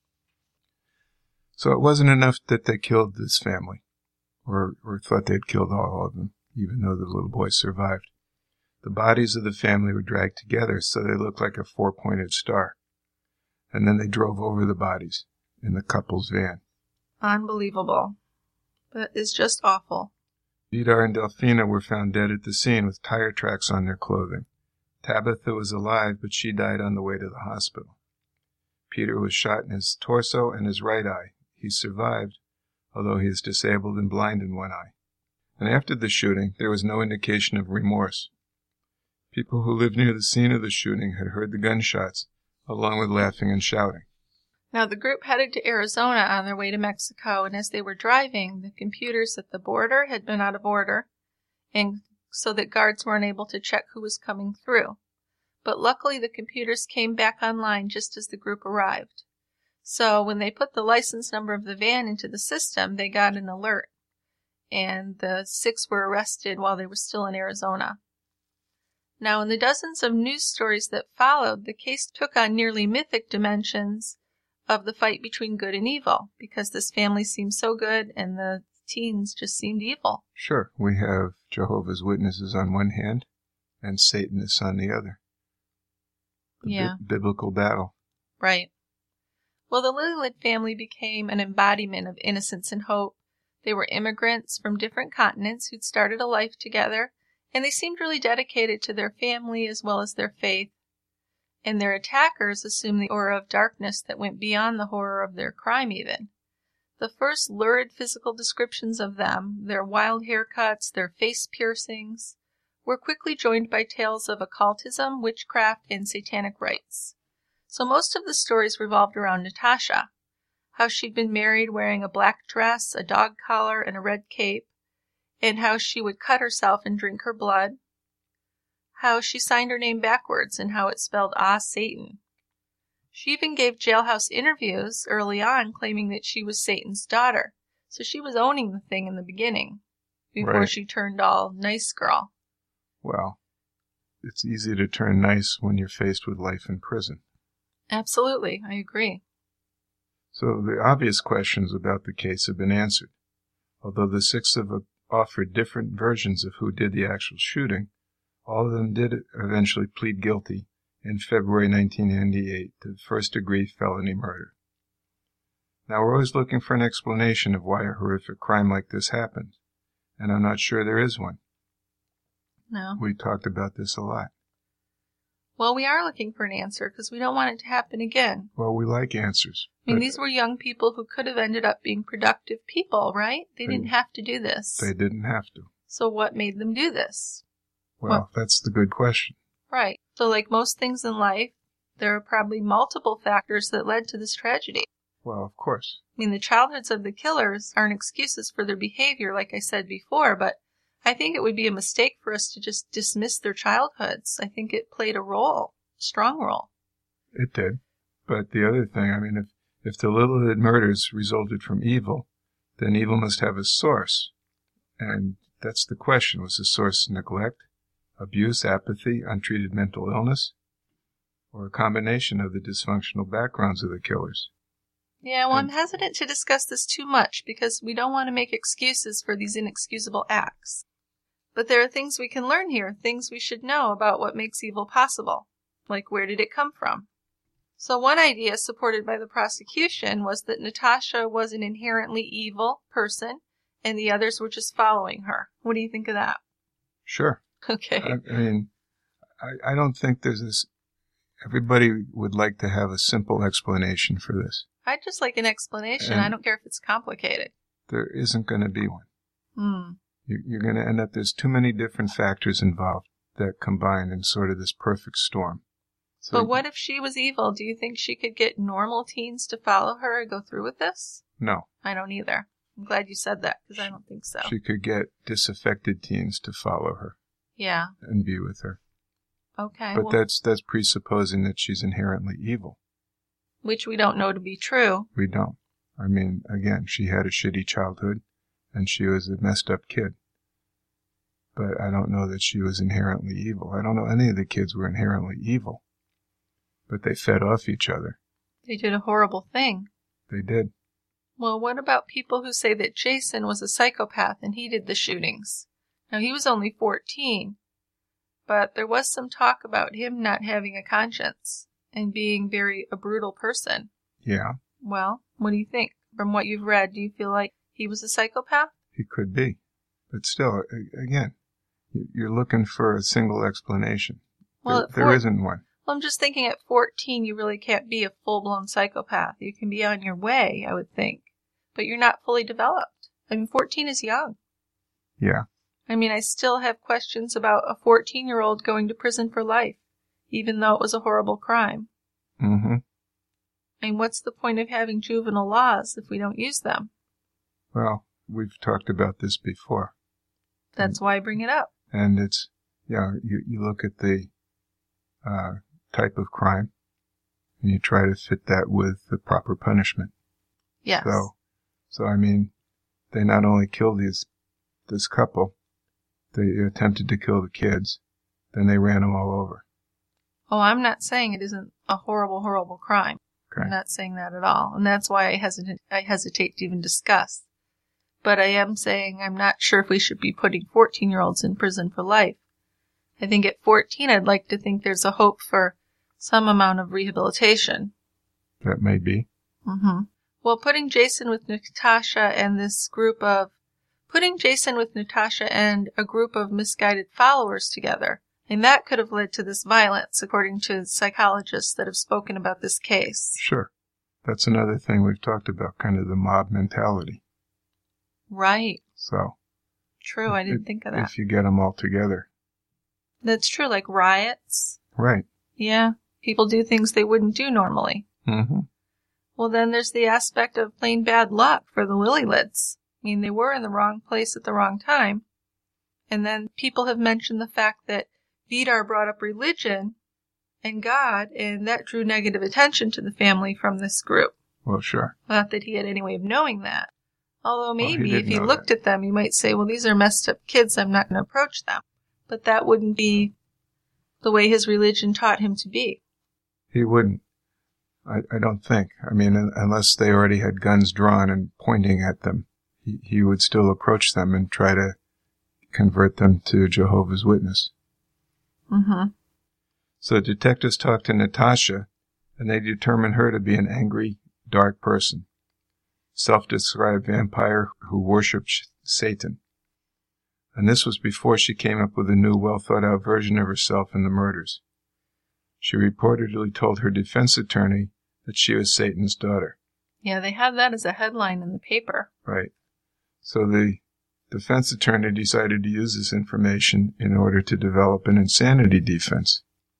Speaker 4: So it wasn't enough that they killed this family, or thought they'd killed all of them, even though the little boy survived. The bodies of the family were dragged together so they looked like a 4-pointed star. And then they drove over the bodies in the couple's van.
Speaker 3: Unbelievable. But it's just awful.
Speaker 4: Vidar and Delphina were found dead at the scene with tire tracks on their clothing. Tabitha was alive, but she died on the way to the hospital. Peter was shot in his torso and his right eye. He survived, although he is disabled and blind in one eye. And after the shooting, there was no indication of remorse. People who lived near the scene of the shooting had heard the gunshots, along with laughing and shouting.
Speaker 3: Now, the group headed to Arizona on their way to Mexico, and as they were driving, the computers at the border had been out of order, and so that guards weren't able to check who was coming through. But luckily, the computers came back online just as the group arrived. So when they put the license number of the van into the system, they got an alert, and the 6 were arrested while they were still in Arizona. Now, in the dozens of news stories that followed, the case took on nearly mythic dimensions of the fight between good and evil, because this family seemed so good and the teens just seemed evil.
Speaker 4: Sure, we have Jehovah's Witnesses on one hand and Satanists on the other. The biblical battle.
Speaker 3: Right. Well, the Lillard family became an embodiment of innocence and hope. They were immigrants from different continents who'd started a life together, and they seemed really dedicated to their family as well as their faith. And their attackers assumed the aura of darkness that went beyond the horror of their crime even. The first lurid physical descriptions of them, their wild haircuts, their face piercings, were quickly joined by tales of occultism, witchcraft, and satanic rites. So most of the stories revolved around Natasha, how she'd been married wearing a black dress, a dog collar, and a red cape, and how she would cut herself and drink her blood, how she signed her name backwards, and how it spelled Satan. She even gave jailhouse interviews early on claiming that she was Satan's daughter, so she was owning the thing in the beginning, before she turned all nice girl.
Speaker 4: Well, it's easy to turn nice when you're faced with life in prison.
Speaker 3: Absolutely, I agree.
Speaker 4: So the obvious questions about the case have been answered. Although the 6 have offered different versions of who did the actual shooting, all of them did eventually plead guilty in February 1998 to first-degree felony murder. Now, we're always looking for an explanation of why a horrific crime like this happened, and I'm not sure there is one.
Speaker 3: No.
Speaker 4: We talked about this a lot.
Speaker 3: Well, we are looking for an answer because we don't want it to happen again.
Speaker 4: Well, we like answers.
Speaker 3: I mean, these were young people who could have ended up being productive people, right? They didn't have to do this.
Speaker 4: They didn't have to.
Speaker 3: So what made them do this?
Speaker 4: Well, that's the good question.
Speaker 3: Right. So like most things in life, there are probably multiple factors that led to this tragedy.
Speaker 4: Well, of course.
Speaker 3: I mean, the childhoods of the killers aren't excuses for their behavior, like I said before, but I think it would be a mistake for us to just dismiss their childhoods. I think it played a role, a strong role.
Speaker 4: It did. But the other thing, I mean, if the Lillard murders resulted from evil, then evil must have a source. And that's the question. Was the source neglect, abuse, apathy, untreated mental illness, or a combination of the dysfunctional backgrounds of the killers?
Speaker 3: Yeah, well, I'm hesitant to discuss this too much because we don't want to make excuses for these inexcusable acts. But there are things we can learn here, things we should know about what makes evil possible. Like, where did it come from? So one idea supported by the prosecution was that Natasha was an inherently evil person and the others were just following her. What do you think of that?
Speaker 4: Sure.
Speaker 3: Okay.
Speaker 4: I mean, I don't think there's this... Everybody would like to have a simple explanation for this.
Speaker 3: I'd just like an explanation.
Speaker 4: And
Speaker 3: I don't care if it's complicated.
Speaker 4: There isn't going to be one.
Speaker 3: Hmm.
Speaker 4: You're going to end up... There's too many different factors involved that combine in sort of this perfect storm. So,
Speaker 3: But what if she was evil? Do you think she could get normal teens to follow her and go through with this?
Speaker 4: No.
Speaker 3: I don't either. I'm glad you said that because I don't think so.
Speaker 4: She could get disaffected teens to follow her.
Speaker 3: Yeah.
Speaker 4: And be with her.
Speaker 3: Okay.
Speaker 4: But
Speaker 3: well,
Speaker 4: that's presupposing that she's inherently evil.
Speaker 3: which we don't know to be true.
Speaker 4: We don't. I mean, again, she had a shitty childhood, and she was a messed up kid. But I don't know that she was inherently evil. I don't know any of the kids were inherently evil. But they fed off each other.
Speaker 3: They did a horrible thing.
Speaker 4: They did.
Speaker 3: Well, what about people who say that Jason was a psychopath and he did the shootings? Now, he was only 14, but there was some talk about him not having a conscience and being a brutal person.
Speaker 4: Yeah.
Speaker 3: Well, what do you think? From what you've read, do you feel like he was a psychopath?
Speaker 4: He could be. But still, again, you're looking for a single explanation.
Speaker 3: Well,
Speaker 4: there isn't one.
Speaker 3: Well, I'm just thinking at 14, you really can't be a full-blown psychopath. You can be on your way, I would think. But you're not fully developed. I mean, 14 is young.
Speaker 4: Yeah.
Speaker 3: I mean, I still have questions about a 14-year-old going to prison for life, even though it was a horrible crime.
Speaker 4: Mm-hmm.
Speaker 3: I mean, what's the point of having juvenile laws if we don't use them?
Speaker 4: Well, we've talked about this before.
Speaker 3: That's why I bring it up.
Speaker 4: And it's, you look at the type of crime, and you try to fit that with the proper punishment.
Speaker 3: Yes.
Speaker 4: So I mean, they not only killed this couple, they attempted to kill the kids, then they ran them all over.
Speaker 3: Oh, I'm not saying it isn't a horrible, horrible crime.
Speaker 4: Okay.
Speaker 3: I'm not saying that at all. And that's why I hesitate to even discuss. But I am saying I'm not sure if we should be putting 14-year-olds in prison for life. I think at 14, I'd like to think there's a hope for some amount of rehabilitation.
Speaker 4: That may be.
Speaker 3: Mm-hmm. Well, putting Jason with Natasha and a group of misguided followers together, and that could have led to this violence, according to psychologists that have spoken about this case.
Speaker 4: Sure. That's another thing we've talked about, kind of the mob mentality.
Speaker 3: Right.
Speaker 4: So.
Speaker 3: True, I didn't think of that.
Speaker 4: If you get them all together.
Speaker 3: That's true, like riots.
Speaker 4: Right.
Speaker 3: Yeah. People do things they wouldn't do normally.
Speaker 4: Mm-hmm.
Speaker 3: Well, then there's the aspect of plain bad luck for the Lillylids. I mean, they were in the wrong place at the wrong time. And then people have mentioned the fact that Vidar brought up religion and God, and that drew negative attention to the family from this group.
Speaker 4: Well, sure.
Speaker 3: Not that he had any way of knowing that. Although maybe if he looked
Speaker 4: at
Speaker 3: them, you might say, well, these are messed up kids, I'm not going to approach them. But that wouldn't be the way his religion taught him to be.
Speaker 4: He wouldn't. I don't think. I mean, unless they already had guns drawn and pointing at them, he would still approach them and try to convert them to Jehovah's Witness.
Speaker 3: Mm-hmm.
Speaker 4: So detectives talked to Natasha, and they determined her to be an angry, dark person. self-described vampire who worshipped Satan. And this was before she came up with a new, well-thought-out version of herself in the murders. She reportedly told her defense attorney that she was Satan's daughter.
Speaker 3: Yeah, they had that as a headline in the paper.
Speaker 4: Right. So the defense attorney decided to use this information in order to develop an insanity defense.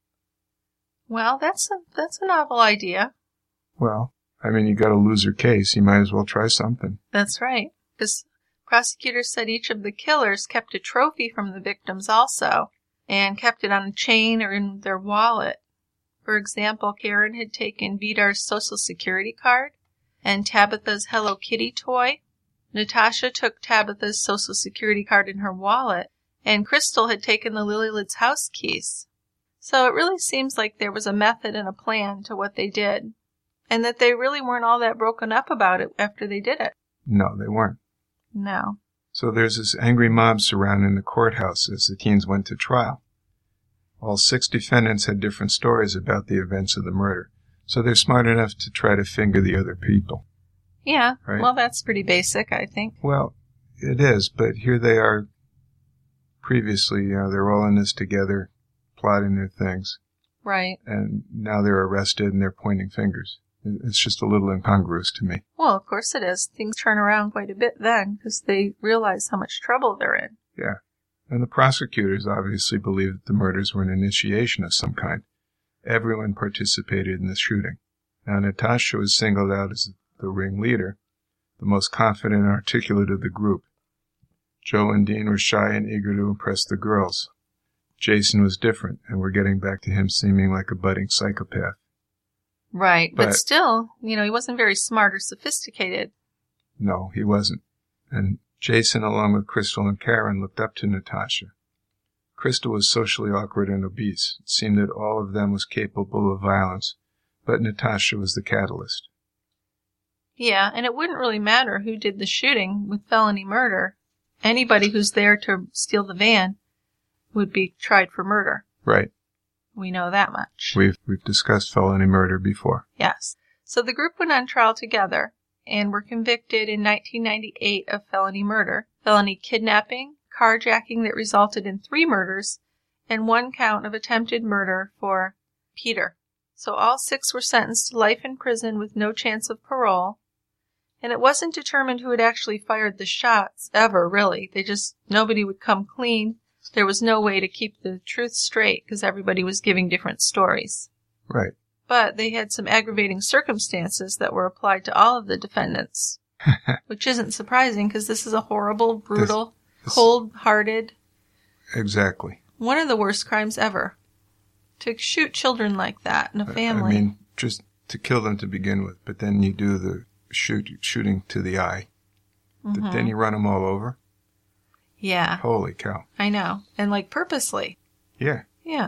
Speaker 3: Well, that's a novel idea.
Speaker 4: Well, I mean, you got a loser case. You might as well try something.
Speaker 3: That's right. Because prosecutors said each of the killers kept a trophy from the victims also, and kept it on a chain or in their wallet. For example, Karen had taken Vidar's Social Security card and Tabitha's Hello Kitty toy. Natasha took Tabitha's Social Security card in her wallet, and Crystal had taken the Lily-Lid's house keys. So it really seems like there was a method and a plan to what they did, and that they really weren't all that broken up about it after they did it.
Speaker 4: No, they weren't.
Speaker 3: No.
Speaker 4: So there's this angry mob surrounding the courthouse as the teens went to trial. All 6 defendants had different stories about the events of the murder, so they're smart enough to try to finger the other people.
Speaker 3: Yeah,
Speaker 4: right?
Speaker 3: Well, that's pretty basic, I think.
Speaker 4: Well, it is, but here they are previously, they're all in this together, plotting their things.
Speaker 3: Right.
Speaker 4: And now they're arrested and they're pointing fingers. It's just a little incongruous to me.
Speaker 3: Well, of course it is. Things turn around quite a bit then, because they realize how much trouble they're in.
Speaker 4: Yeah. And the prosecutors obviously believe that the murders were an initiation of some kind. Everyone participated in the shooting. Now, Natasha was singled out as the ringleader, the most confident and articulate of the group. Joe and Dean were shy and eager to impress the girls. Jason was different, and we're getting back to him seeming like a budding psychopath.
Speaker 3: Right, but still, he wasn't very smart or sophisticated.
Speaker 4: No, he wasn't. And Jason, along with Crystal and Karen, looked up to Natasha. Crystal was socially awkward and obese. It seemed that all of them was capable of violence, but Natasha was the catalyst.
Speaker 3: Yeah, and it wouldn't really matter who did the shooting with felony murder. Anybody who's there to steal the van would be tried for murder.
Speaker 4: Right.
Speaker 3: We know that much.
Speaker 4: We've discussed felony murder before.
Speaker 3: Yes. So the group went on trial together and were convicted in 1998 of felony murder, felony kidnapping, carjacking that resulted in 3 murders, and 1 count of attempted murder for Peter. So all 6 were sentenced to life in prison with no chance of parole. And it wasn't determined who had actually fired the shots, ever, really. Nobody would come clean. There was no way to keep the truth straight because everybody was giving different stories.
Speaker 4: Right.
Speaker 3: But they had some aggravating circumstances that were applied to all of the defendants, which isn't surprising because this is a horrible, brutal, cold-hearted...
Speaker 4: Exactly.
Speaker 3: One of the worst crimes ever. To shoot children like that in a family.
Speaker 4: I mean, just to kill them to begin with, but then you do the shooting to the eye. Mm-hmm. Then you run them all over.
Speaker 3: Yeah.
Speaker 4: Holy cow.
Speaker 3: I know. And purposely.
Speaker 4: Yeah.
Speaker 3: Yeah.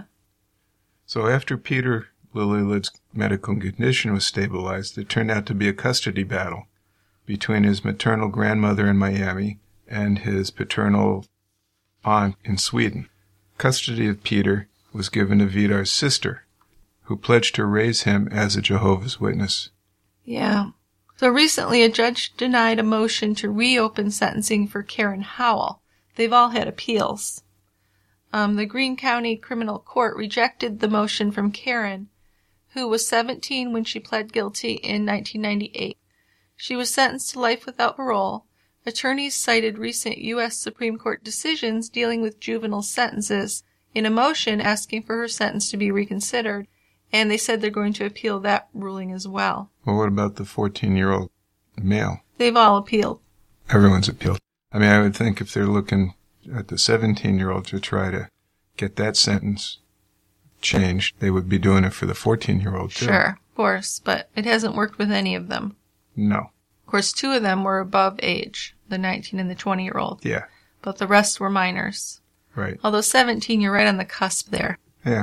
Speaker 4: So after Peter Lily-Lid's medical condition was stabilized, it turned out to be a custody battle between his maternal grandmother in Miami and his paternal aunt in Sweden. Custody of Peter was given to Vidar's sister, who pledged to raise him as a Jehovah's Witness.
Speaker 3: Yeah. So recently a judge denied a motion to reopen sentencing for Karen Howell. They've all had appeals. The Greene County Criminal Court rejected the motion from Karen, who was 17 when she pled guilty in 1998. She was sentenced to life without parole. Attorneys cited recent U.S. Supreme Court decisions dealing with juvenile sentences in a motion asking for her sentence to be reconsidered, and they said they're going to appeal that ruling as well.
Speaker 4: Well, what about the 14-year-old male?
Speaker 3: They've all appealed.
Speaker 4: Everyone's appealed. I mean, I would think if they're looking at the 17-year-old to try to get that sentence changed, they would be doing it for the 14-year-old too.
Speaker 3: Sure, of course, but it hasn't worked with any of them.
Speaker 4: No.
Speaker 3: Of course, 2 of them were above age, the 19 and the 20-year-old.
Speaker 4: Yeah.
Speaker 3: But the rest were minors.
Speaker 4: Right.
Speaker 3: Although 17, you're right on the cusp there.
Speaker 4: Yeah.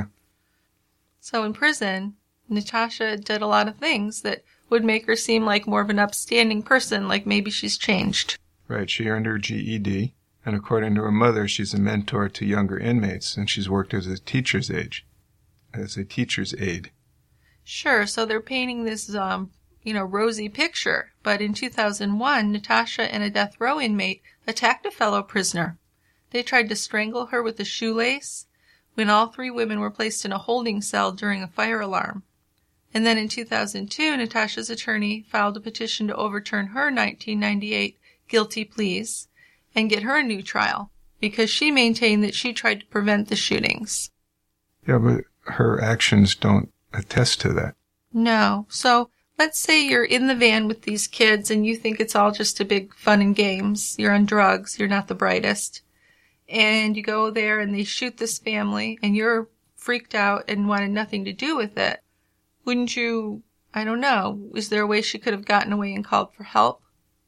Speaker 3: So in prison, Natasha did a lot of things that would make her seem like more of an upstanding person, like maybe she's changed.
Speaker 4: Right. She earned her GED, and according to her mother, she's a mentor to younger inmates, and she's worked as a teacher's aide. Sure, so they're painting this,
Speaker 3: rosy picture. But in 2001, Natasha and a death row inmate attacked a fellow prisoner. They tried to strangle her with a shoelace when all 3 women were placed in a holding cell during a fire alarm. And then in 2002, Natasha's attorney filed a petition to overturn her 1998 guilty pleas and get her a new trial because she maintained that she tried to prevent the shootings.
Speaker 4: Yeah, but her actions don't attest to that.
Speaker 3: No. So let's say you're in the van with these kids and you think it's all just a big fun and games. You're on drugs. You're not the brightest. And you go there and they shoot this family and you're freaked out and wanted nothing to do with it. Wouldn't you, I don't know, is there a way she could have gotten away and called for help?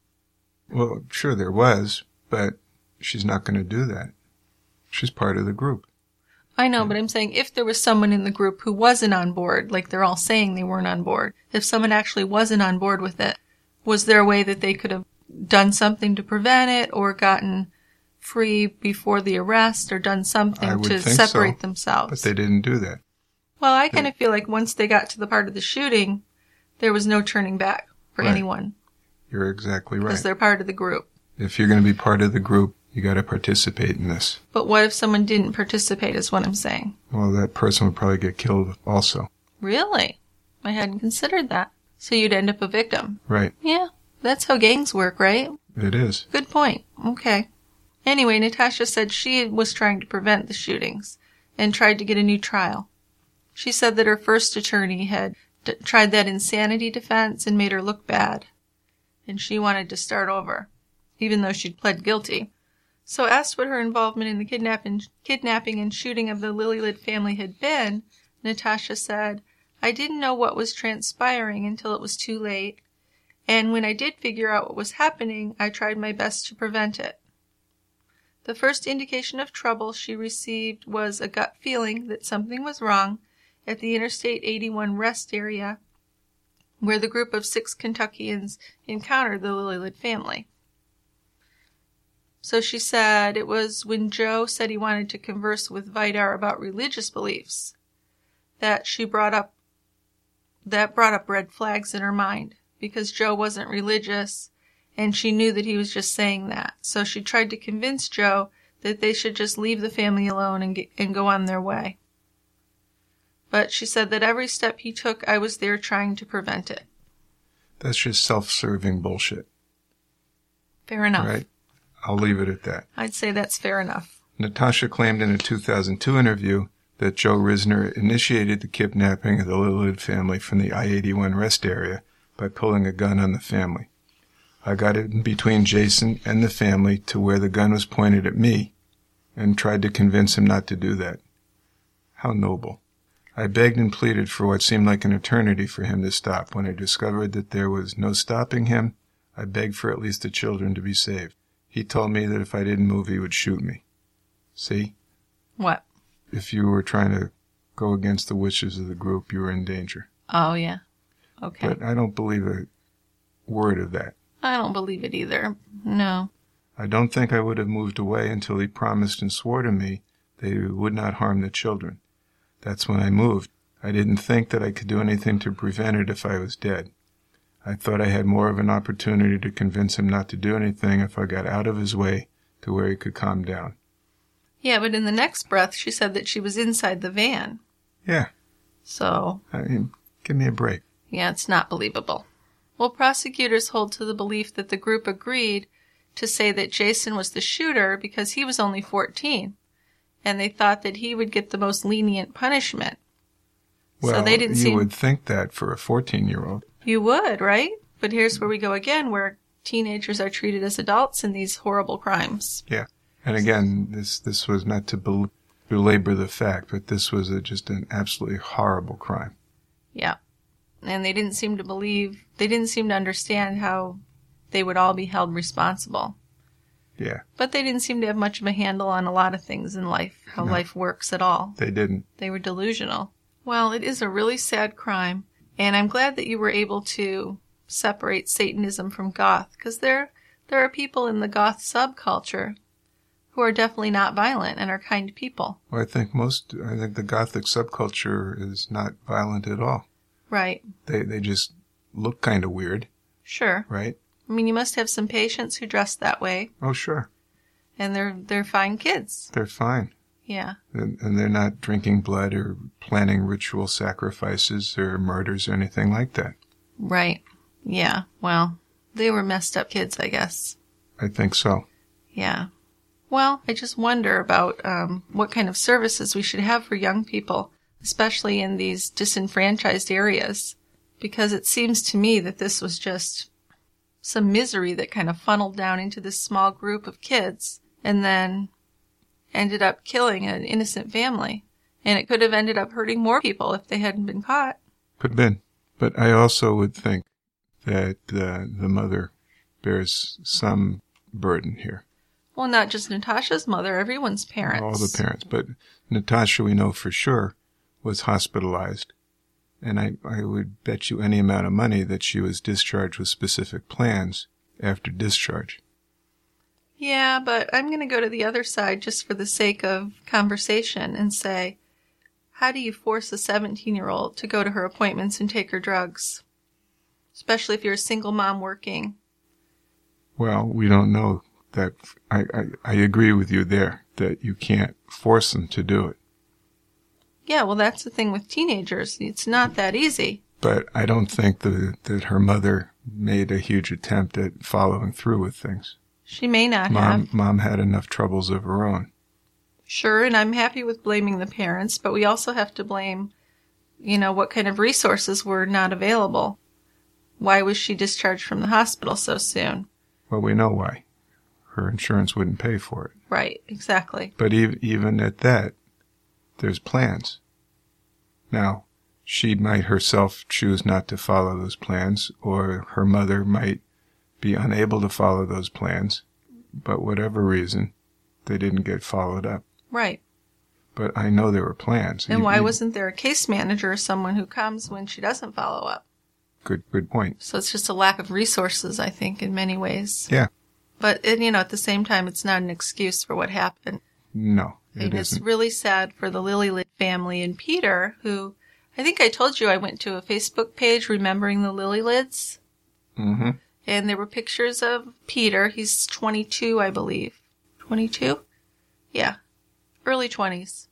Speaker 4: Well, sure there was, but she's not going to do that. She's part of the group.
Speaker 3: I know, but I'm saying if there was someone in the group who wasn't on board, like they're all saying they weren't on board, if someone actually wasn't on board with it, was there a way that they could have done something to prevent it or gotten free before the arrest or done something to separate themselves?
Speaker 4: But they didn't do that.
Speaker 3: Well, I kind of feel like once they got to the part of the shooting, there was no turning back for anyone.
Speaker 4: You're exactly right.
Speaker 3: Because they're part of the group.
Speaker 4: If you're going to be part of the group, you got to participate in this.
Speaker 3: But what if someone didn't participate is what I'm saying.
Speaker 4: Well, that person would probably get killed also.
Speaker 3: Really? I hadn't considered that. So you'd end up a victim.
Speaker 4: Right.
Speaker 3: Yeah, that's how gangs work, right?
Speaker 4: It is.
Speaker 3: Good point. Okay. Anyway, Natasha said she was trying to prevent the shootings and tried to get a new trial. She said that her first attorney had tried that insanity defense and made her look bad. And she wanted to start over, even though she'd pled guilty. So asked what her involvement in the kidnapping and shooting of the Lillylid family had been, Natasha said, "I didn't know what was transpiring until it was too late. And when I did figure out what was happening, I tried my best to prevent it." The first indication of trouble she received was a gut feeling that something was wrong at the Interstate 81 rest area where the group of 6 Kentuckians encountered the Lillylid family. So she said it was when Joe said he wanted to converse with Vidar about religious beliefs that brought up red flags in her mind, because Joe wasn't religious and she knew that he was just saying that. So she tried to convince Joe that they should just leave the family alone and go on their way. But she said that every step he took, I was there trying to prevent it.
Speaker 4: That's just self-serving bullshit.
Speaker 3: Fair enough.
Speaker 4: Right? I'll leave it at that.
Speaker 3: I'd say that's fair enough.
Speaker 4: Natasha claimed in a 2002 interview that Joe Risner initiated the kidnapping of the Lillylid family from the I-81 rest area by pulling a gun on the family. I got in between Jason and the family to where the gun was pointed at me and tried to convince him not to do that. How noble. I begged and pleaded for what seemed like an eternity for him to stop. When I discovered that there was no stopping him, I begged for at least the children to be saved. He told me that if I didn't move, he would shoot me. See?
Speaker 3: What?
Speaker 4: If you were trying to go against the wishes of the group, you were in danger.
Speaker 3: Oh, yeah. Okay.
Speaker 4: But I don't believe a word of that.
Speaker 3: I don't believe it either. No.
Speaker 4: I don't think I would have moved away until he promised and swore to me that he would not harm the children. That's when I moved. I didn't think that I could do anything to prevent it if I was dead. I thought I had more of an opportunity to convince him not to do anything if I got out of his way to where he could calm down.
Speaker 3: Yeah, but in the next breath, she said that she was inside the van.
Speaker 4: Yeah.
Speaker 3: So.
Speaker 4: I mean, give me a break.
Speaker 3: Yeah, it's not believable. Well, prosecutors hold to the belief that the group agreed to say that Jason was the shooter because he was only 14. And they thought that he would get the most lenient punishment.
Speaker 4: Well,
Speaker 3: so they didn't
Speaker 4: you would think that for a 14-year-old.
Speaker 3: You would, right? But here's where we go again, where teenagers are treated as adults in these horrible crimes.
Speaker 4: Yeah. And again, this was not to belabor the fact, but this was just an absolutely horrible crime.
Speaker 3: Yeah. And they didn't seem to understand how they would all be held responsible.
Speaker 4: Yeah.
Speaker 3: But they didn't seem to have much of a handle on a lot of things in life, how life works at all.
Speaker 4: They didn't.
Speaker 3: They were delusional. Well, it is a really sad crime, and I'm glad that you were able to separate Satanism from goth, because there are people in the goth subculture who are definitely not violent and are kind people.
Speaker 4: Well, I think the Gothic subculture is not violent at all.
Speaker 3: Right.
Speaker 4: They just look kind of weird,
Speaker 3: Sure.
Speaker 4: right?
Speaker 3: I mean, you must have some patients who dress that way,
Speaker 4: Oh, sure.
Speaker 3: and they're fine kids.
Speaker 4: They're fine.
Speaker 3: Yeah.
Speaker 4: And they're not drinking blood or planning ritual sacrifices or murders or anything like that.
Speaker 3: Right. Yeah. Well, they were messed up kids, I guess.
Speaker 4: I think so.
Speaker 3: Yeah. Well, I just wonder about what kind of services we should have for young people, especially in these disenfranchised areas, because it seems to me that this was just some misery that kind of funneled down into this small group of kids and then ended up killing an innocent family. And it could have ended up hurting more people if they hadn't been caught.
Speaker 4: Could have been. But I also would think that the mother bears some burden here.
Speaker 3: Well, not just Natasha's mother, everyone's parents.
Speaker 4: All the parents. But Natasha, we know for sure, was hospitalized. And I would bet you any amount of money that she was discharged with specific plans after discharge.
Speaker 3: Yeah, but I'm going to go to the other side just for the sake of conversation and say, how do you force a 17-year-old to go to her appointments and take her drugs? Especially if you're a single mom working.
Speaker 4: Well, we don't know that. I agree with you there, that you can't force them to do it.
Speaker 3: Yeah, well, that's the thing with teenagers. It's not that easy.
Speaker 4: But I don't think that her mother made a huge attempt at following through with things.
Speaker 3: She may not have.
Speaker 4: Mom had enough troubles of her own.
Speaker 3: Sure, and I'm happy with blaming the parents, but we also have to blame, what kind of resources were not available. Why was she discharged from the hospital so soon?
Speaker 4: Well, we know why. Her insurance wouldn't pay for it.
Speaker 3: Right, exactly.
Speaker 4: But even at that, there's plans. Now, she might herself choose not to follow those plans, or her mother might be unable to follow those plans, but whatever reason, they didn't get followed up.
Speaker 3: Right.
Speaker 4: But I know there were plans.
Speaker 3: And why wasn't there a case manager or someone who comes when she doesn't follow up?
Speaker 4: Good point.
Speaker 3: So it's just a lack of resources, I think, in many ways.
Speaker 4: Yeah.
Speaker 3: But, at the same time, it's not an excuse for what happened.
Speaker 4: No,
Speaker 3: And
Speaker 4: it
Speaker 3: it's
Speaker 4: isn't.
Speaker 3: really sad for the Lillylid family and Peter, who, I think I told you I went to a Facebook page remembering the Lillylids.
Speaker 4: Mm-hmm.
Speaker 3: And there were pictures of Peter. He's 22, I believe. 22? Yeah. Early 20s.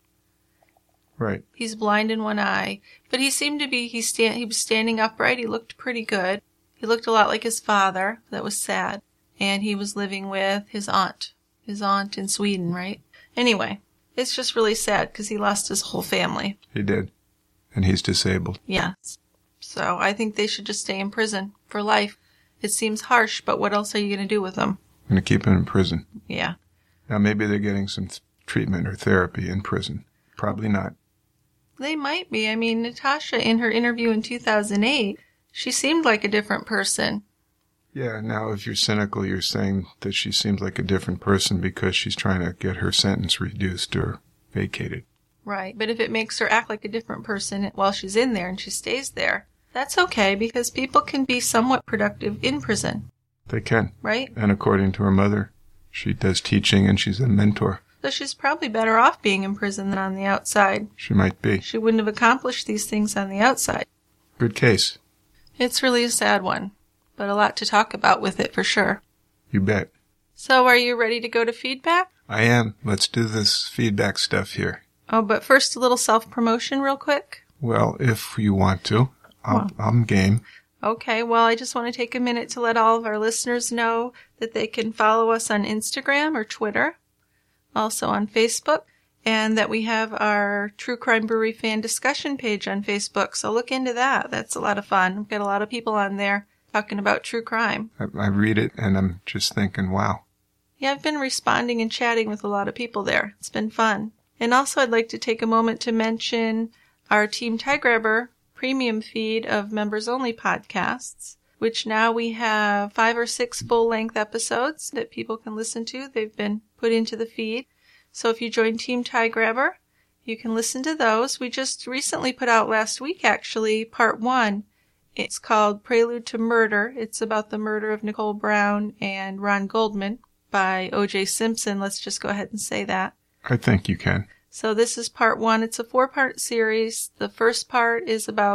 Speaker 4: Right.
Speaker 3: He's blind in one eye. But he seemed to be, he was standing upright. He looked pretty good. He looked a lot like his father. That was sad. And he was living with his aunt. His aunt in Sweden, right? Anyway, it's just really sad because he lost his whole family.
Speaker 4: He did. And he's disabled.
Speaker 3: Yes. So I think they should just stay in prison for life. It seems harsh, but what else are you going to do with them?
Speaker 4: I'm going to keep him in prison.
Speaker 3: Yeah.
Speaker 4: Now, maybe they're getting some treatment or therapy in prison. Probably not.
Speaker 3: They might be. I mean, Natasha, in her interview in 2008, she seemed like a different person.
Speaker 4: Yeah, now if you're cynical, you're saying that she seems like a different person because she's trying to get her sentence reduced or vacated.
Speaker 3: Right. But if it makes her act like a different person while she's in there and she stays there, that's okay because people can be somewhat productive in prison.
Speaker 4: They can.
Speaker 3: Right?
Speaker 4: And according to her mother, she does teaching and she's a mentor.
Speaker 3: So she's probably better off being in prison than on the outside.
Speaker 4: She might be.
Speaker 3: She wouldn't have accomplished these things on the outside.
Speaker 4: Good case.
Speaker 3: It's really a sad one, but a lot to talk about with it for sure.
Speaker 4: You bet.
Speaker 3: So are you ready to go to feedback?
Speaker 4: I am. Let's do this feedback stuff here.
Speaker 3: Oh, but first a little self-promotion real quick.
Speaker 4: Well, if you want to, I'm game.
Speaker 3: Okay, well, I just want to take a minute to let all of our listeners know that they can follow us on Instagram or Twitter, also on Facebook, and that we have our True Crime Brewery fan discussion page on Facebook, so look into that. That's a lot of fun. We've got a lot of people on there talking about true crime.
Speaker 4: I read it and I'm just thinking, wow.
Speaker 3: Yeah, I've been responding and chatting with a lot of people there. It's been fun. And also I'd like to take a moment to mention our Team Tie Grabber premium feed of members-only podcasts, which now we have 5 or 6 full-length episodes that people can listen to. They've been put into the feed. So if you join Team Tie Grabber, you can listen to those. We just recently put out last week, actually, part 1. It's called Prelude to Murder. It's about the murder of Nicole Brown and Ron Goldman by O.J. Simpson. Let's just go ahead and say that.
Speaker 4: I think you can.
Speaker 3: So this is part 1. It's a 4-part series. The first part is about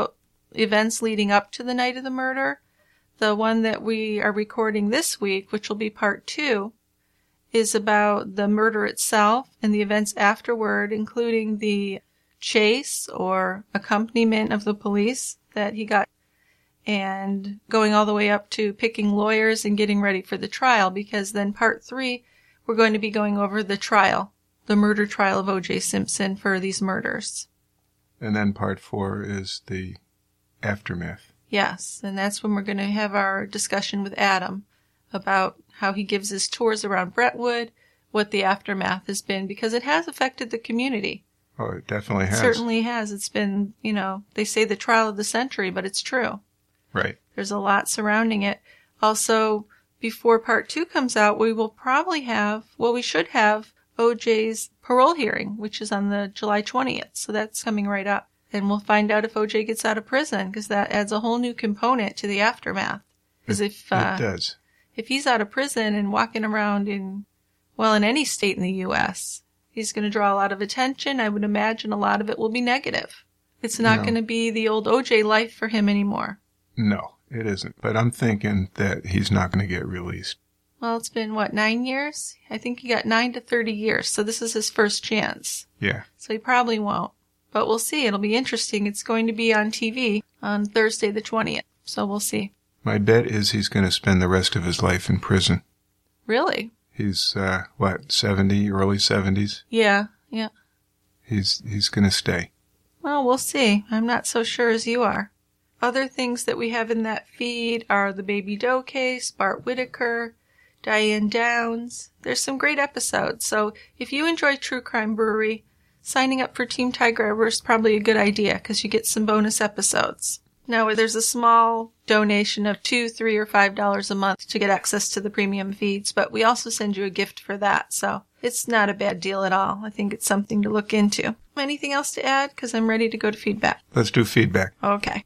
Speaker 3: events leading up to the night of the murder. The one that we are recording this week, which will be part 2, is about the murder itself and the events afterward, including the chase or accompaniment of the police that he got, and going all the way up to picking lawyers and getting ready for the trial, because then part 3, we're going to be going over the trial, the murder trial of O.J. Simpson for these murders.
Speaker 4: And then part 4 is the aftermath.
Speaker 3: Yes, and that's when we're going to have our discussion with Adam about how he gives his tours around Brentwood, what the aftermath has been, because it has affected the community.
Speaker 4: Oh, it definitely has.
Speaker 3: It certainly has. It's been, they say the trial of the century, but it's true.
Speaker 4: Right.
Speaker 3: There's a lot surrounding it. Also, before part 2 comes out, we will probably have, we should have OJ's parole hearing, which is on the July 20th. So that's coming right up. And we'll find out if OJ gets out of prison, because that adds a whole new component to the aftermath. Because
Speaker 4: it does.
Speaker 3: If he's out of prison and walking around in any state in the U.S., he's going to draw a lot of attention. I would imagine a lot of it will be negative. It's not going to be the old OJ life for him anymore.
Speaker 4: No, it isn't. But I'm thinking that he's not going to get released.
Speaker 3: Well, it's been, 9 years? I think he got 9 to 30 years, so this is his first chance.
Speaker 4: Yeah.
Speaker 3: So he probably won't. But we'll see. It'll be interesting. It's going to be on TV on Thursday the 20th, so we'll see.
Speaker 4: My bet is he's going to spend the rest of his life in prison.
Speaker 3: Really?
Speaker 4: He's, 70, early 70s?
Speaker 3: Yeah.
Speaker 4: He's going to stay.
Speaker 3: Well, we'll see. I'm not so sure as you are. Other things that we have in that feed are the Baby Doe case, Bart Whitaker, Diane Downs. There's some great episodes. So if you enjoy True Crime Brewery, signing up for Team Tiger Ever is probably a good idea because you get some bonus episodes. Now, there's a small donation of $2, $3, or $5 a month to get access to the premium feeds, but we also send you a gift for that, so it's not a bad deal at all. I think it's something to look into. Anything else to add? Because I'm ready to go to feedback.
Speaker 4: Let's do feedback.
Speaker 3: Okay.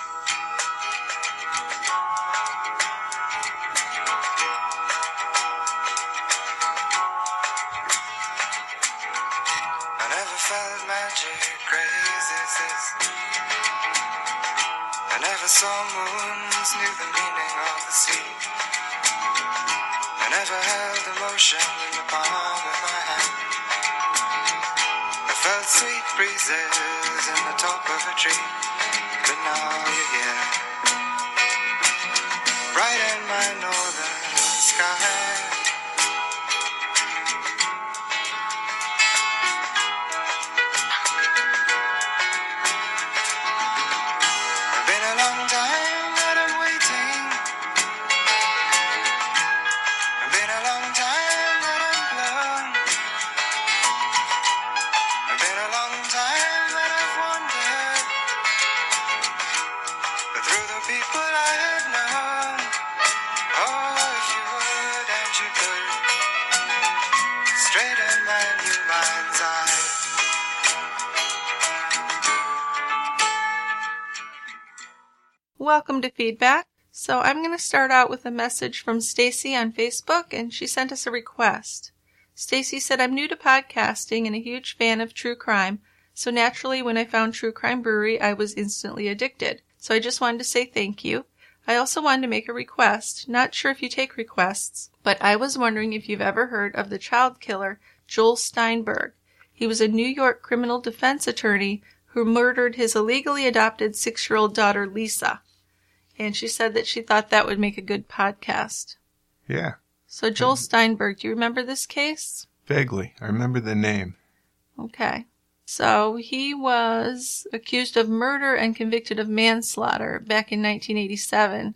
Speaker 3: Welcome to Feedback. So I'm going to start out with a message from Stacy on Facebook, and she sent us a request. Stacy said, I'm new to podcasting and a huge fan of true crime, so naturally when I found True Crime Brewery, I was instantly addicted. So I just wanted to say thank you. I also wanted to make a request. Not sure if you take requests, but I was wondering if you've ever heard of the child killer, Joel Steinberg. He was a New York criminal defense attorney who murdered his illegally adopted 6-year-old daughter, Lisa. And she said that she thought that would make a good podcast.
Speaker 4: Yeah.
Speaker 3: So Joel Steinberg, do you remember this case?
Speaker 4: Vaguely. I remember the name.
Speaker 3: Okay. So he was accused of murder and convicted of manslaughter back in 1987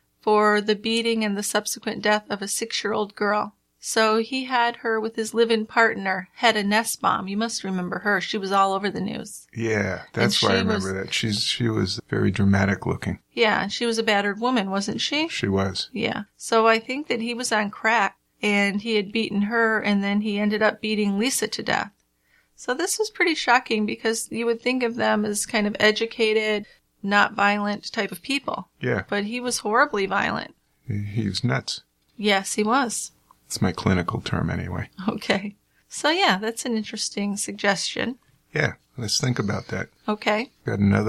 Speaker 3: for the beating and the subsequent death of a 6-year-old girl. So he had her with his live-in partner, Hedda Nussbaum. You must remember her. She was all over the news.
Speaker 4: Yeah, that's why I remember that. She was very dramatic looking.
Speaker 3: Yeah, she was a battered woman, wasn't she?
Speaker 4: She was.
Speaker 3: Yeah. So I think that he was on crack, and he had beaten her, and then he ended up beating Lisa to death. So this was pretty shocking because you would think of them as kind of educated, not violent type of people.
Speaker 4: Yeah.
Speaker 3: But he was horribly violent.
Speaker 4: He was nuts.
Speaker 3: Yes, he was.
Speaker 4: It's my clinical term anyway.
Speaker 3: Okay. So yeah, that's an interesting suggestion.
Speaker 4: Yeah, let's think about that.
Speaker 3: Okay.
Speaker 4: Got another one?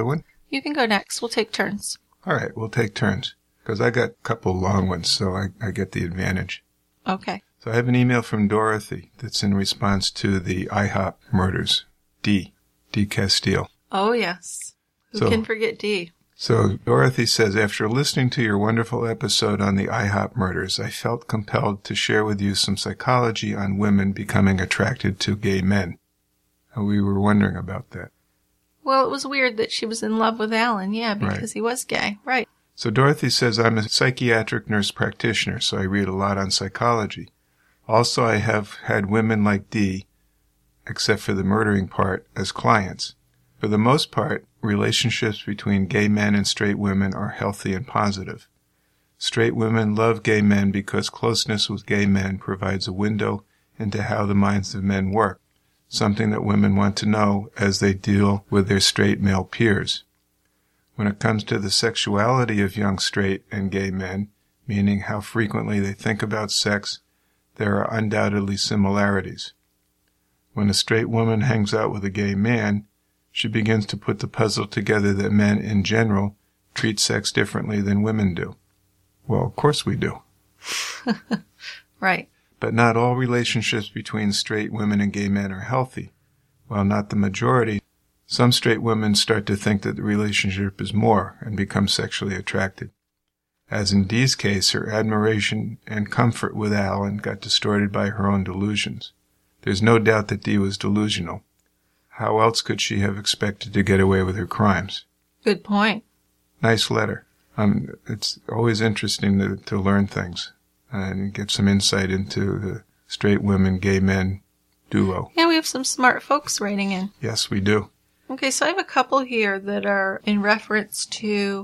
Speaker 3: You can go next. We'll take turns.
Speaker 4: All right, we'll take turns. Because I got a couple long ones, so I get the advantage.
Speaker 3: Okay.
Speaker 4: So I have an email from Dorothy that's in response to the IHOP murders. D. Castile.
Speaker 3: Oh, yes. Who can forget D?
Speaker 4: So Dorothy says, after listening to your wonderful episode on the IHOP murders, I felt compelled to share with you some psychology on women becoming attracted to gay men. We were wondering about that.
Speaker 3: Well, it was weird that she was in love with Alan, because he was gay. Right.
Speaker 4: So Dorothy says, I'm a psychiatric nurse practitioner, so I read a lot on psychology. Also, I have had women like D, except for the murdering part, as clients. For the most part, relationships between gay men and straight women are healthy and positive. Straight women love gay men because closeness with gay men provides a window into how the minds of men work, something that women want to know as they deal with their straight male peers. When it comes to the sexuality of young straight and gay men, meaning how frequently they think about sex, there are undoubtedly similarities. When a straight woman hangs out with a gay man, she begins to put the puzzle together that men in general treat sex differently than women do. Well, of course we do.
Speaker 3: Right.
Speaker 4: But not all relationships between straight women and gay men are healthy. While not the majority, some straight women start to think that the relationship is more and become sexually attracted. As in Dee's case, her admiration and comfort with Alan got distorted by her own delusions. There's no doubt that Dee was delusional. How else could she have expected to get away with her crimes?
Speaker 3: Good point.
Speaker 4: Nice letter. It's always interesting to learn things and get some insight into the straight women, gay men duo.
Speaker 3: Yeah, we have some smart folks writing in.
Speaker 4: Yes, we do.
Speaker 3: Okay, so I have a couple here that are in reference to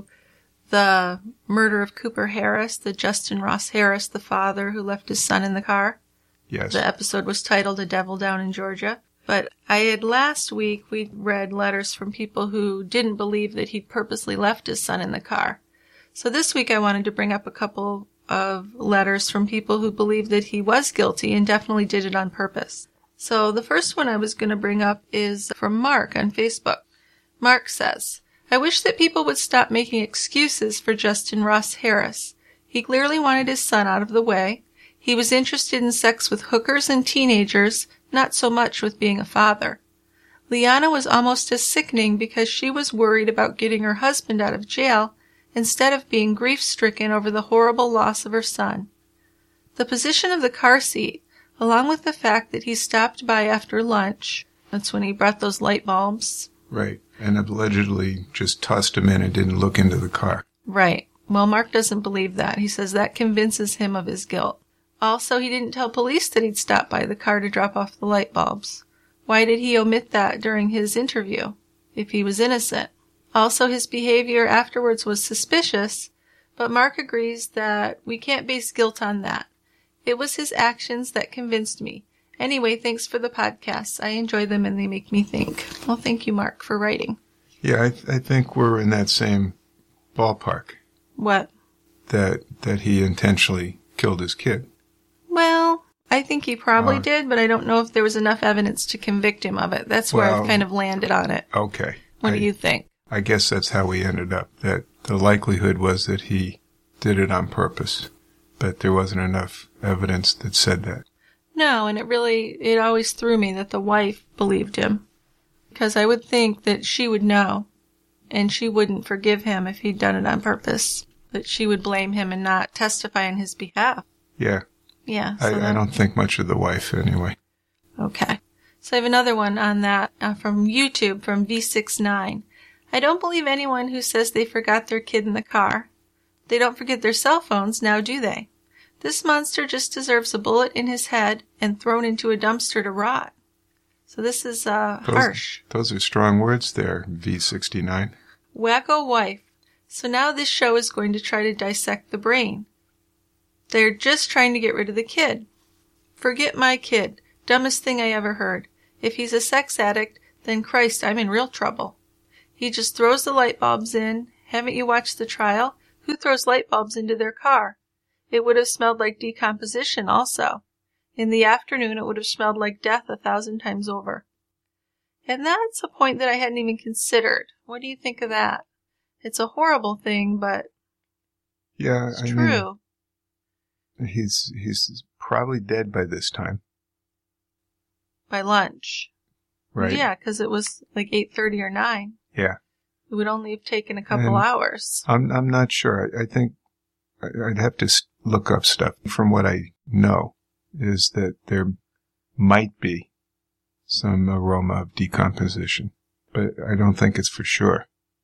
Speaker 3: the murder of Cooper Harris, the Justin Ross Harris, the father who left his son in the car.
Speaker 4: Yes.
Speaker 3: The episode was titled A Devil Down in Georgia. But last week, we read letters from people who didn't believe that he'd purposely left his son in the car. So this week I wanted to bring up a couple of letters from people who believe that he was guilty and definitely did it on purpose. So the first one I was going to bring up is from Mark on Facebook. Mark says, I wish that people would stop making excuses for Justin Ross Harris. He clearly wanted his son out of the way. He was interested in sex with hookers and teenagers, not so much with being a father. Liana was almost as sickening because she was worried about getting her husband out of jail instead of being grief-stricken over the horrible loss of her son. The position of the car seat, along with the fact that he stopped by after lunch, that's when he brought those light bulbs.
Speaker 4: Right, and allegedly just tossed him in and didn't look into the car.
Speaker 3: Right. Well, Mark doesn't believe that. He says that convinces him of his guilt. Also, he didn't tell police that he'd stopped by the car to drop off the light bulbs. Why did he omit that during his interview, if he was innocent? Also, his behavior afterwards was suspicious, but Mark agrees that we can't base guilt on that. It was his actions that convinced me. Anyway, thanks for the podcasts. I enjoy them and they make me think. Well, thank you, Mark, for writing.
Speaker 4: Yeah, I think we're in that same ballpark.
Speaker 3: What?
Speaker 4: That he intentionally killed his kid.
Speaker 3: Well, I think he probably did, but I don't know if there was enough evidence to convict him of it. That's where I've kind of landed on it.
Speaker 4: Okay.
Speaker 3: What do you think?
Speaker 4: I guess that's how we ended up, that the likelihood was that he did it on purpose, but there wasn't enough evidence that said that.
Speaker 3: No, and it always threw me that the wife believed him, because I would think that she would know, and she wouldn't forgive him if he'd done it on purpose, that she would blame him and not testify on his behalf.
Speaker 4: Yeah.
Speaker 3: Yeah.
Speaker 4: So I don't think much of the wife anyway.
Speaker 3: Okay. So I have another one on that from YouTube from V69. I don't believe anyone who says they forgot their kid in the car. They don't forget their cell phones, now do they? This monster just deserves a bullet in his head and thrown into a dumpster to rot. So this is harsh.
Speaker 4: Those are strong words there, V69.
Speaker 3: Wacko wife. So now this show is going to try to dissect the brain. They're just trying to get rid of the kid. Forget my kid. Dumbest thing I ever heard. If he's a sex addict, then Christ, I'm in real trouble. He just throws the light bulbs in. Haven't you watched the trial? Who throws light bulbs into their car? It would have smelled like decomposition also. In the afternoon, it would have smelled like death 1,000 times over. And that's a point that I hadn't even considered. What do you think of that? It's a horrible thing, but
Speaker 4: Yeah,
Speaker 3: it's true.
Speaker 4: He's probably dead by this time,
Speaker 3: By lunch.
Speaker 4: right?
Speaker 3: Yeah, because it was like 8:30 or 9.
Speaker 4: Yeah.
Speaker 3: It would only have taken a couple hours.
Speaker 4: I'm not sure. I think I'd have to look up stuff. From what I know, is that there might be some aroma of decomposition, but I don't think it's for sure.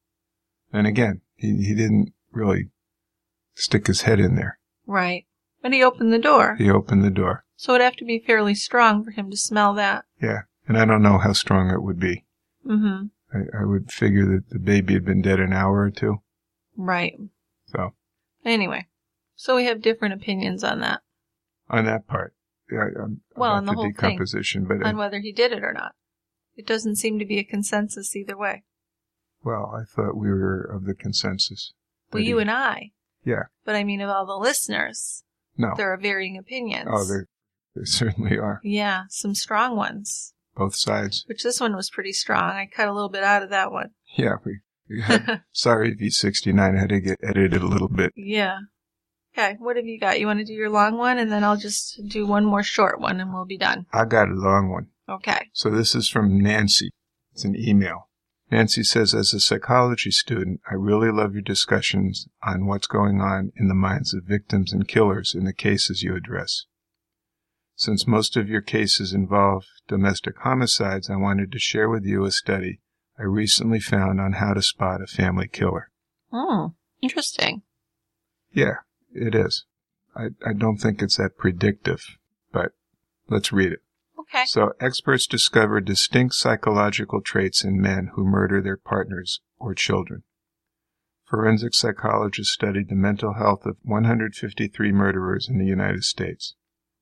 Speaker 4: And again, he didn't really stick his head in there.
Speaker 3: Right. But he opened the door.
Speaker 4: He opened the door.
Speaker 3: So it'd have to be fairly strong for him to smell that.
Speaker 4: Yeah. And I don't know how strong it would be.
Speaker 3: Mm-hmm.
Speaker 4: I would figure that the baby had been dead an hour or two.
Speaker 3: Right.
Speaker 4: So.
Speaker 3: Anyway. So we have different opinions on that.
Speaker 4: On that part. Yeah,
Speaker 3: well,
Speaker 4: about
Speaker 3: on the whole
Speaker 4: decomposition,
Speaker 3: thing.
Speaker 4: But
Speaker 3: on whether he did it or not. It doesn't seem to be a consensus either way.
Speaker 4: Well, I thought we were of the consensus.
Speaker 3: Well, you and I.
Speaker 4: Yeah.
Speaker 3: But I mean of all the listeners.
Speaker 4: No.
Speaker 3: There are varying opinions.
Speaker 4: Oh, there certainly are.
Speaker 3: Yeah, some strong ones.
Speaker 4: Both sides.
Speaker 3: Which this one was pretty strong. I cut a little bit out of that one.
Speaker 4: Yeah, we had, sorry, V69 had to get edited a little bit.
Speaker 3: Yeah. Okay, what have you got? You want to do your long one, and then I'll just do one more short one, and we'll be done.
Speaker 4: I got a long one.
Speaker 3: Okay.
Speaker 4: So this is from Nancy. It's an email. Nancy says, as a psychology student, I really love your discussions on what's going on in the minds of victims and killers in the cases you address. Since most of your cases involve domestic homicides, I wanted to share with you a study I recently found on how to spot a family killer.
Speaker 3: Oh, interesting.
Speaker 4: Yeah, it is. I don't think it's that predictive, but let's read it.
Speaker 3: Okay.
Speaker 4: So, experts discover distinct psychological traits in men who murder their partners or children. Forensic psychologists studied the mental health of 153 murderers in the United States.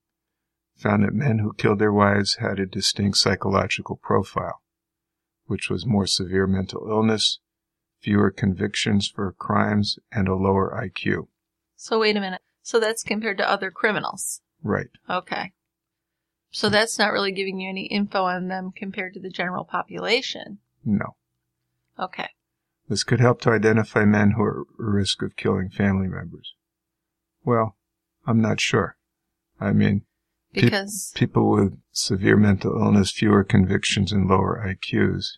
Speaker 4: Found that men who killed their wives had a distinct psychological profile, which was more severe mental illness, fewer convictions for crimes, and a lower IQ.
Speaker 3: So wait a minute. So that's compared to other criminals?
Speaker 4: Right.
Speaker 3: Okay. So that's not really giving you any info on them compared to the general population?
Speaker 4: No.
Speaker 3: Okay.
Speaker 4: This could help to identify men who are at risk of killing family members. Well, I'm not sure. I mean,
Speaker 3: because
Speaker 4: people with severe mental illness, fewer convictions, and lower IQs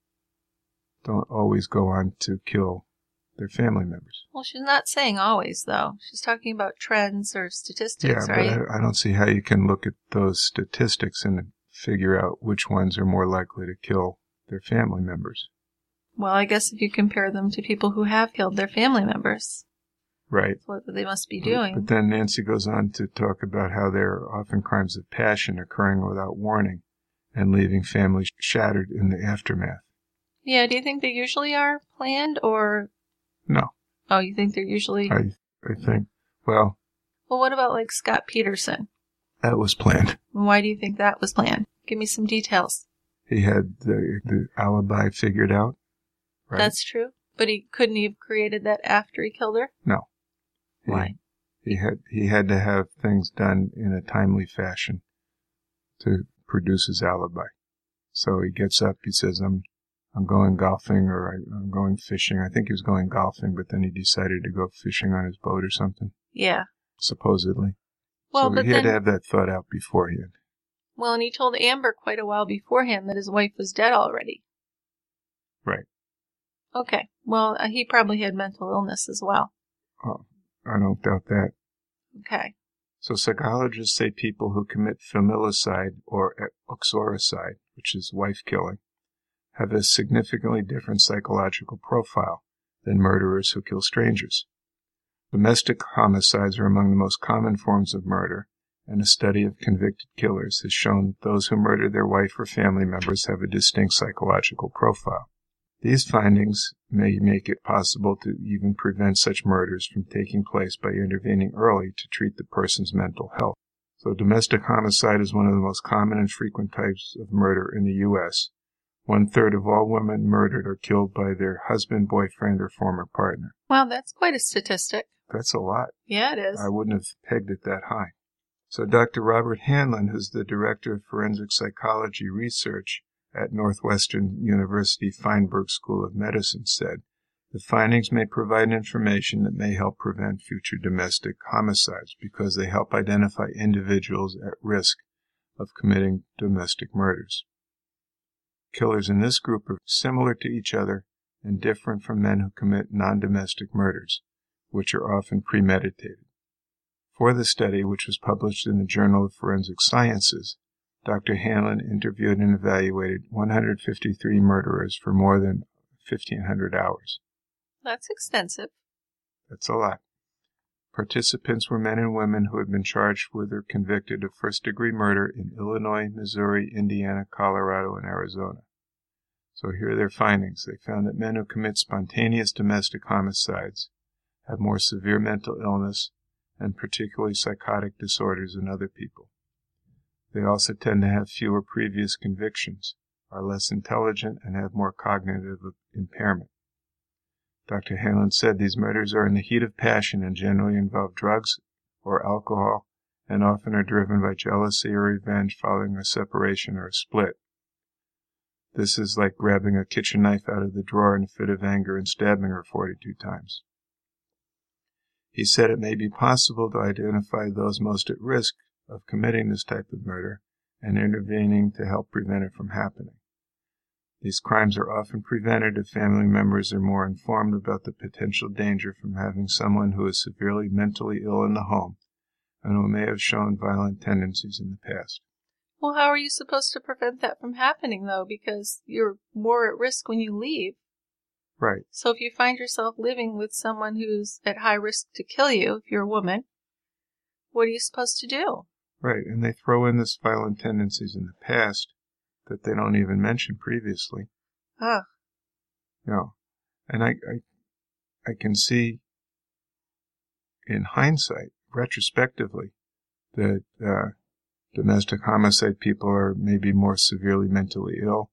Speaker 4: don't always go on to kill their family members.
Speaker 3: Well, she's not saying always, though. She's talking about trends or statistics,
Speaker 4: yeah,
Speaker 3: right?
Speaker 4: But I don't see how you can look at those statistics and figure out which ones are more likely to kill their family members.
Speaker 3: Well, I guess if you compare them to people who have killed their family members.
Speaker 4: Right.
Speaker 3: That's what they must be doing.
Speaker 4: But then Nancy goes on to talk about how there are often crimes of passion occurring without warning and leaving families shattered in the aftermath.
Speaker 3: Yeah, do you think they usually are planned or...
Speaker 4: No.
Speaker 3: Oh, you think they're usually...
Speaker 4: I think, well...
Speaker 3: Well, what about like Scott Peterson?
Speaker 4: That was planned.
Speaker 3: Why do you think that was planned? Give me some details.
Speaker 4: He had the alibi figured out. Right?
Speaker 3: That's true. But he couldn't have created that after he killed her?
Speaker 4: No.
Speaker 3: Why?
Speaker 4: He had to have things done in a timely fashion to produce his alibi. So he gets up, he says, I'm going golfing or I'm going fishing. I think he was going golfing, but then he decided to go fishing on his boat or something.
Speaker 3: Yeah.
Speaker 4: Supposedly.
Speaker 3: Well,
Speaker 4: so
Speaker 3: but
Speaker 4: he had to have that thought out beforehand.
Speaker 3: Well, and he told Amber quite a while beforehand that his wife was dead already.
Speaker 4: Right.
Speaker 3: Okay. Well, he probably had mental illness as well.
Speaker 4: Oh, I don't doubt that.
Speaker 3: Okay.
Speaker 4: So psychologists say people who commit familicide or uxoricide, which is wife killing, have a significantly different psychological profile than murderers who kill strangers. Domestic homicides are among the most common forms of murder, and a study of convicted killers has shown those who murder their wife or family members have a distinct psychological profile. These findings may make it possible to even prevent such murders from taking place by intervening early to treat the person's mental health. So domestic homicide is one of the most common and frequent types of murder in the U.S. 1/3 of all women murdered are killed by their husband, boyfriend, or former partner.
Speaker 3: Wow, that's quite a statistic.
Speaker 4: That's a lot.
Speaker 3: Yeah, it is.
Speaker 4: I wouldn't have pegged it that high. So Dr. Robert Hanlon, who's the Director of Forensic Psychology Research at Northwestern University Feinberg School of Medicine, said, The findings may provide information that may help prevent future domestic homicides because they help identify individuals at risk of committing domestic murders. Killers in this group are similar to each other and different from men who commit non-domestic murders, which are often premeditated. For the study, which was published in the Journal of Forensic Sciences, Dr. Hanlon interviewed and evaluated 153 murderers for more than 1,500 hours.
Speaker 3: That's extensive.
Speaker 4: That's a lot. Participants were men and women who had been charged with or convicted of first-degree murder in Illinois, Missouri, Indiana, Colorado, and Arizona. So here are their findings. They found that men who commit spontaneous domestic homicides have more severe mental illness and particularly psychotic disorders than other people. They also tend to have fewer previous convictions, are less intelligent, and have more cognitive impairment. Dr. Hanlon said these murders are in the heat of passion and generally involve drugs or alcohol and often are driven by jealousy or revenge following a separation or a split. This is like grabbing a kitchen knife out of the drawer in a fit of anger and stabbing her 42 times. He said it may be possible to identify those most at risk of committing this type of murder and intervening to help prevent it from happening. These crimes are often prevented if family members are more informed about the potential danger from having someone who is severely mentally ill in the home and who may have shown violent tendencies in the past.
Speaker 3: Well, how are you supposed to prevent that from happening, though? Because you're more at risk when you leave.
Speaker 4: Right.
Speaker 3: So if you find yourself living with someone who's at high risk to kill you, if you're a woman, what are you supposed to do?
Speaker 4: Right, and they throw in this violent tendencies in the past that they don't even mention previously.
Speaker 3: Ugh.
Speaker 4: No. And I can see in hindsight, retrospectively, that domestic homicide people are maybe more severely mentally ill,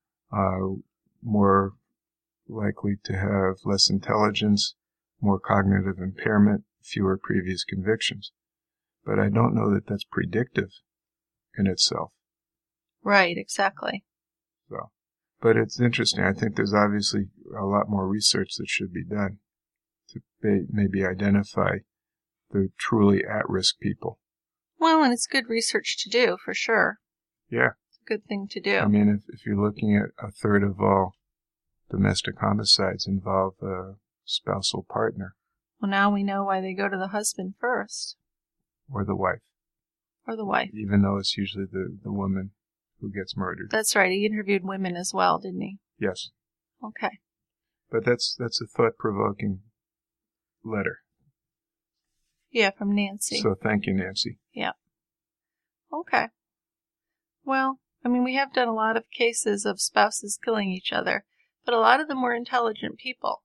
Speaker 4: more likely to have less intelligence, more cognitive impairment, fewer previous convictions. But I don't know that that's predictive in itself.
Speaker 3: Right, exactly.
Speaker 4: So, but it's interesting. I think there's obviously a lot more research that should be done to maybe identify the truly at-risk people.
Speaker 3: Well, and it's good research to do, for sure.
Speaker 4: Yeah.
Speaker 3: It's a good thing to do.
Speaker 4: I mean, if you're looking at a third of all domestic homicides involve a spousal partner.
Speaker 3: Well, now we know why they go to the husband first.
Speaker 4: Or the wife.
Speaker 3: Or the wife.
Speaker 4: Even though it's usually the woman who gets murdered.
Speaker 3: That's right. He interviewed women as well, didn't he?
Speaker 4: Yes.
Speaker 3: Okay.
Speaker 4: But that's a thought-provoking letter.
Speaker 3: Yeah, from Nancy.
Speaker 4: So thank you, Nancy.
Speaker 3: Yeah. Okay. Well, I mean, we have done a lot of cases of spouses killing each other, but a lot of them were intelligent people.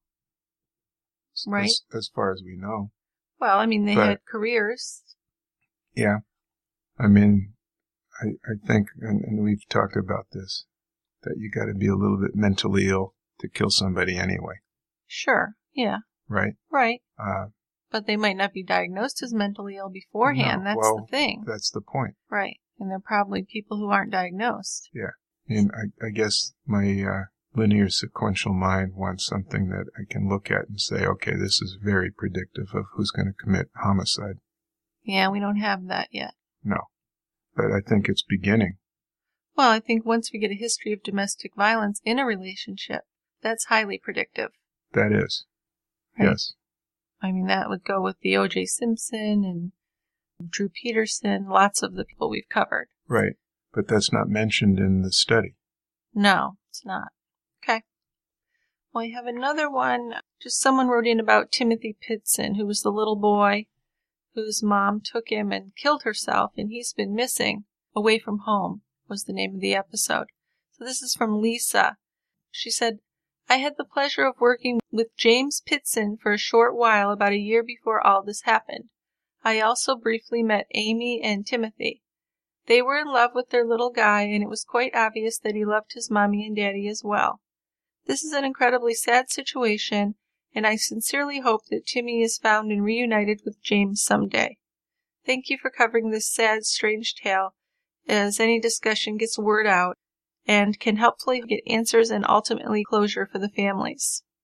Speaker 3: Right?
Speaker 4: As far as we know.
Speaker 3: Well, I mean, they had careers.
Speaker 4: Yeah. I mean, I think, and we've talked about this, that you got to be a little bit mentally ill to kill somebody anyway.
Speaker 3: Sure. Yeah.
Speaker 4: Right?
Speaker 3: Right. But they might not be diagnosed as mentally ill beforehand.
Speaker 4: No,
Speaker 3: that's the thing.
Speaker 4: That's the point.
Speaker 3: Right. And they're probably people who aren't diagnosed.
Speaker 4: Yeah. And I guess my linear sequential mind wants something that I can look at and say, okay, this is very predictive of who's going to commit homicide.
Speaker 3: Yeah, we don't have that yet.
Speaker 4: No. But I think it's beginning.
Speaker 3: Well, I think once we get a history of domestic violence in a relationship, that's highly predictive.
Speaker 4: That is.
Speaker 3: Right?
Speaker 4: Yes.
Speaker 3: I mean, that would go with the O.J. Simpson and Drew Peterson, lots of the people we've covered.
Speaker 4: Right. But that's not mentioned in the study.
Speaker 3: No, it's not. Okay. Well, I have another one. Just someone wrote in about Timothy Pitson, who was the little boy whose mom took him and killed herself, and he's been missing. Away from Home was the name of the episode. So this is from Lisa. She said, I had the pleasure of working with James Pitson for a short while about a year before all this happened. I also briefly met Amy and Timothy. They were in love with their little guy, and it was quite obvious that he loved his mommy and daddy as well. This is an incredibly sad situation, and I sincerely hope that Timmy is found and reunited with James someday. Thank you for covering this sad, strange tale, as any discussion gets word out and can helpfully get answers and ultimately closure for the families.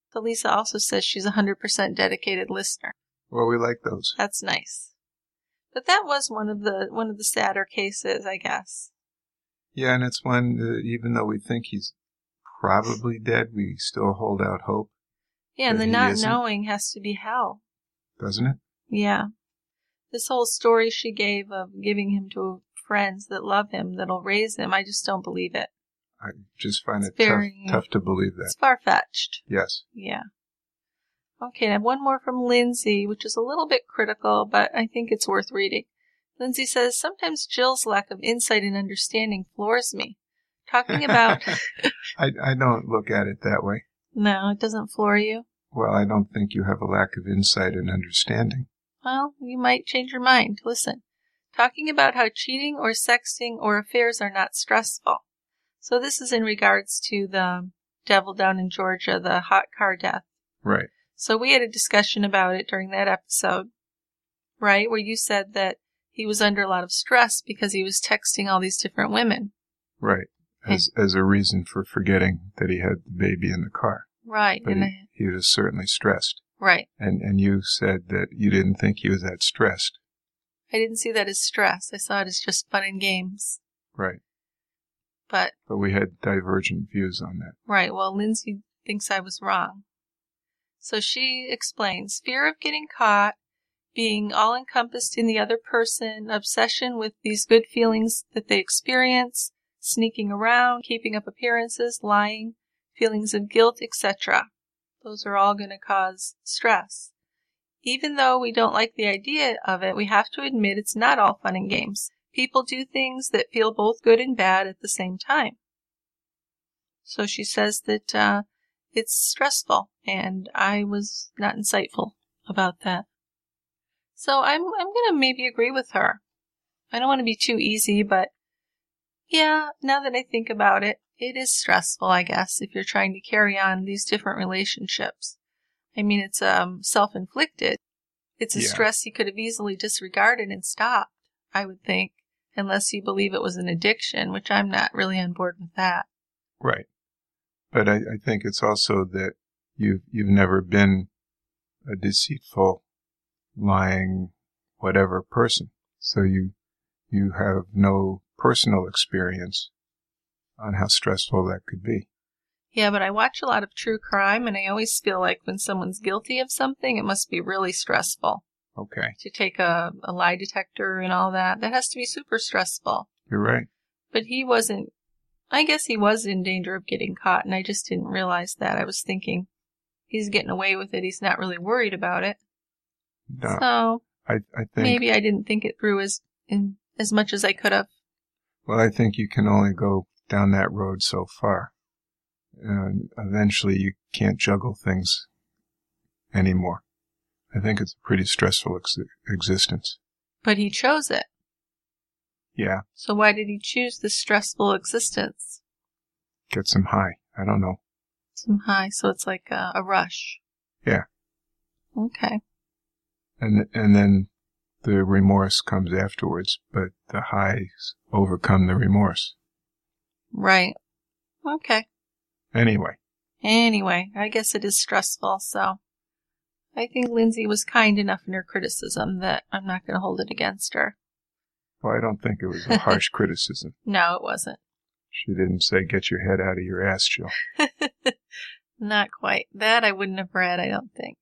Speaker 3: So Lisa also says she's a 100% dedicated listener.
Speaker 4: Well, we like those.
Speaker 3: That's nice. But that was one of the sadder cases, I guess.
Speaker 4: Yeah, and it's one that even though we think he's probably dead, we still hold out hope.
Speaker 3: Yeah, and the not knowing has to be hell.
Speaker 4: Doesn't it?
Speaker 3: Yeah. This whole story she gave of giving him to friends that love him, that'll raise him, I just don't believe it.
Speaker 4: I just find it tough to believe that.
Speaker 3: It's far-fetched.
Speaker 4: Yes.
Speaker 3: Yeah. Okay, I have one more from Lindsay, which is a little bit critical, but I think it's worth reading. Lindsay says, sometimes Jill's lack of insight and understanding floors me. Talking about...
Speaker 4: I don't look at it that way.
Speaker 3: No, it doesn't floor you?
Speaker 4: Well, I don't think you have a lack of insight and understanding.
Speaker 3: Well, you might change your mind. Listen. Talking about how cheating or sexting or affairs are not stressful. So this is in regards to the devil down in Georgia, the hot car death.
Speaker 4: Right.
Speaker 3: So we had a discussion about it during that episode, right, where you said that he was under a lot of stress because he was texting all these different women.
Speaker 4: Right. As a reason for forgetting that he had the baby in the car.
Speaker 3: Right.
Speaker 4: But he was certainly stressed.
Speaker 3: Right.
Speaker 4: And you said that you didn't think he was that stressed.
Speaker 3: I didn't see that as stress. I saw it as just fun and games.
Speaker 4: Right.
Speaker 3: But
Speaker 4: we had divergent views on that.
Speaker 3: Right. Well, Lindsay thinks I was wrong. So she explains, fear of getting caught, being all-encompassed in the other person, obsession with these good feelings that they experience, sneaking around, keeping up appearances, lying, feelings of guilt, etc. Those are all going to cause stress. Even though we don't like the idea of it, we have to admit it's not all fun and games. People do things that feel both good and bad at the same time. So she says that it's stressful, and I was not insightful about that. So I'm going to maybe agree with her. I don't want to be too easy, but yeah, now that I think about it, it is stressful, I guess, if you're trying to carry on these different relationships. I mean, it's self-inflicted. It's a stress you could have easily disregarded and stopped, I would think, unless you believe it was an addiction, which I'm not really on board with that.
Speaker 4: Right. But I think it's also that you've never been a deceitful, lying, whatever person. So you have no personal experience on how stressful that could be.
Speaker 3: Yeah, but I watch a lot of true crime, and I always feel like when someone's guilty of something, it must be really stressful.
Speaker 4: Okay.
Speaker 3: To take a lie detector and all that. That has to be super stressful.
Speaker 4: You're right.
Speaker 3: But he wasn't. I guess he was in danger of getting caught, and I just didn't realize that. I was thinking, he's getting away with it. He's not really worried about it.
Speaker 4: No,
Speaker 3: so
Speaker 4: I think
Speaker 3: maybe I didn't think it through as much as I could have.
Speaker 4: Well, I think you can only go down that road so far. And eventually you can't juggle things anymore. I think it's a pretty stressful existence.
Speaker 3: But he chose it.
Speaker 4: Yeah.
Speaker 3: So why did he choose this stressful existence?
Speaker 4: Get some high. I don't know.
Speaker 3: Some high, so it's like a rush.
Speaker 4: Yeah.
Speaker 3: Okay.
Speaker 4: And then the remorse comes afterwards, but the highs overcome the remorse.
Speaker 3: Right. Okay.
Speaker 4: Anyway,
Speaker 3: I guess it is stressful, so I think Lindsay was kind enough in her criticism that I'm not going to hold it against her.
Speaker 4: Well, I don't think it was a harsh criticism.
Speaker 3: No, it wasn't.
Speaker 4: She didn't say, get your head out of your ass, Jill.
Speaker 3: Not quite. That I wouldn't have read, I don't think.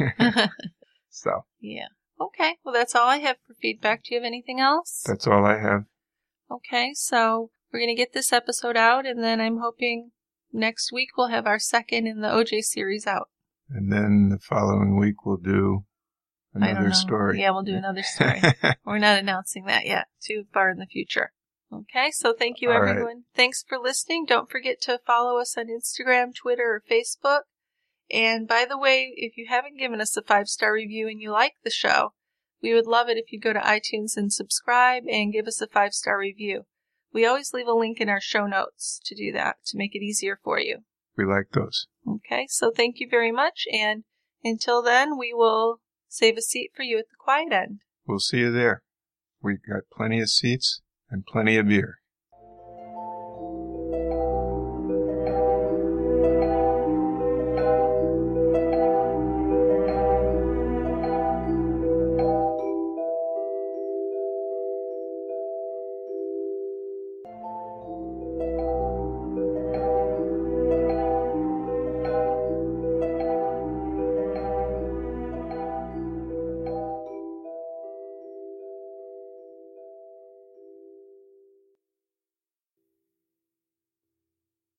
Speaker 4: So.
Speaker 3: Yeah. Okay, well, that's all I have for feedback. Do you have anything else?
Speaker 4: That's all I have.
Speaker 3: Okay, so we're going to get this episode out, and then I'm hoping next week we'll have our second in the OJ series out.
Speaker 4: And then the following week we'll do another story.
Speaker 3: Yeah, we'll do another story. We're not announcing that yet. Too far in the future. Okay, so thank you, everyone. Right. Thanks for listening. Don't forget to follow us on Instagram, Twitter, or Facebook. And by the way, if you haven't given us a 5-star review and you like the show, we would love it if you'd go to iTunes and subscribe and give us a 5-star review. We always leave a link in our show notes to do that, to make it easier for you.
Speaker 4: We like those.
Speaker 3: Okay, so thank you very much, and until then, we will save a seat for you at the quiet end.
Speaker 4: We'll see you there. We've got plenty of seats and plenty of beer.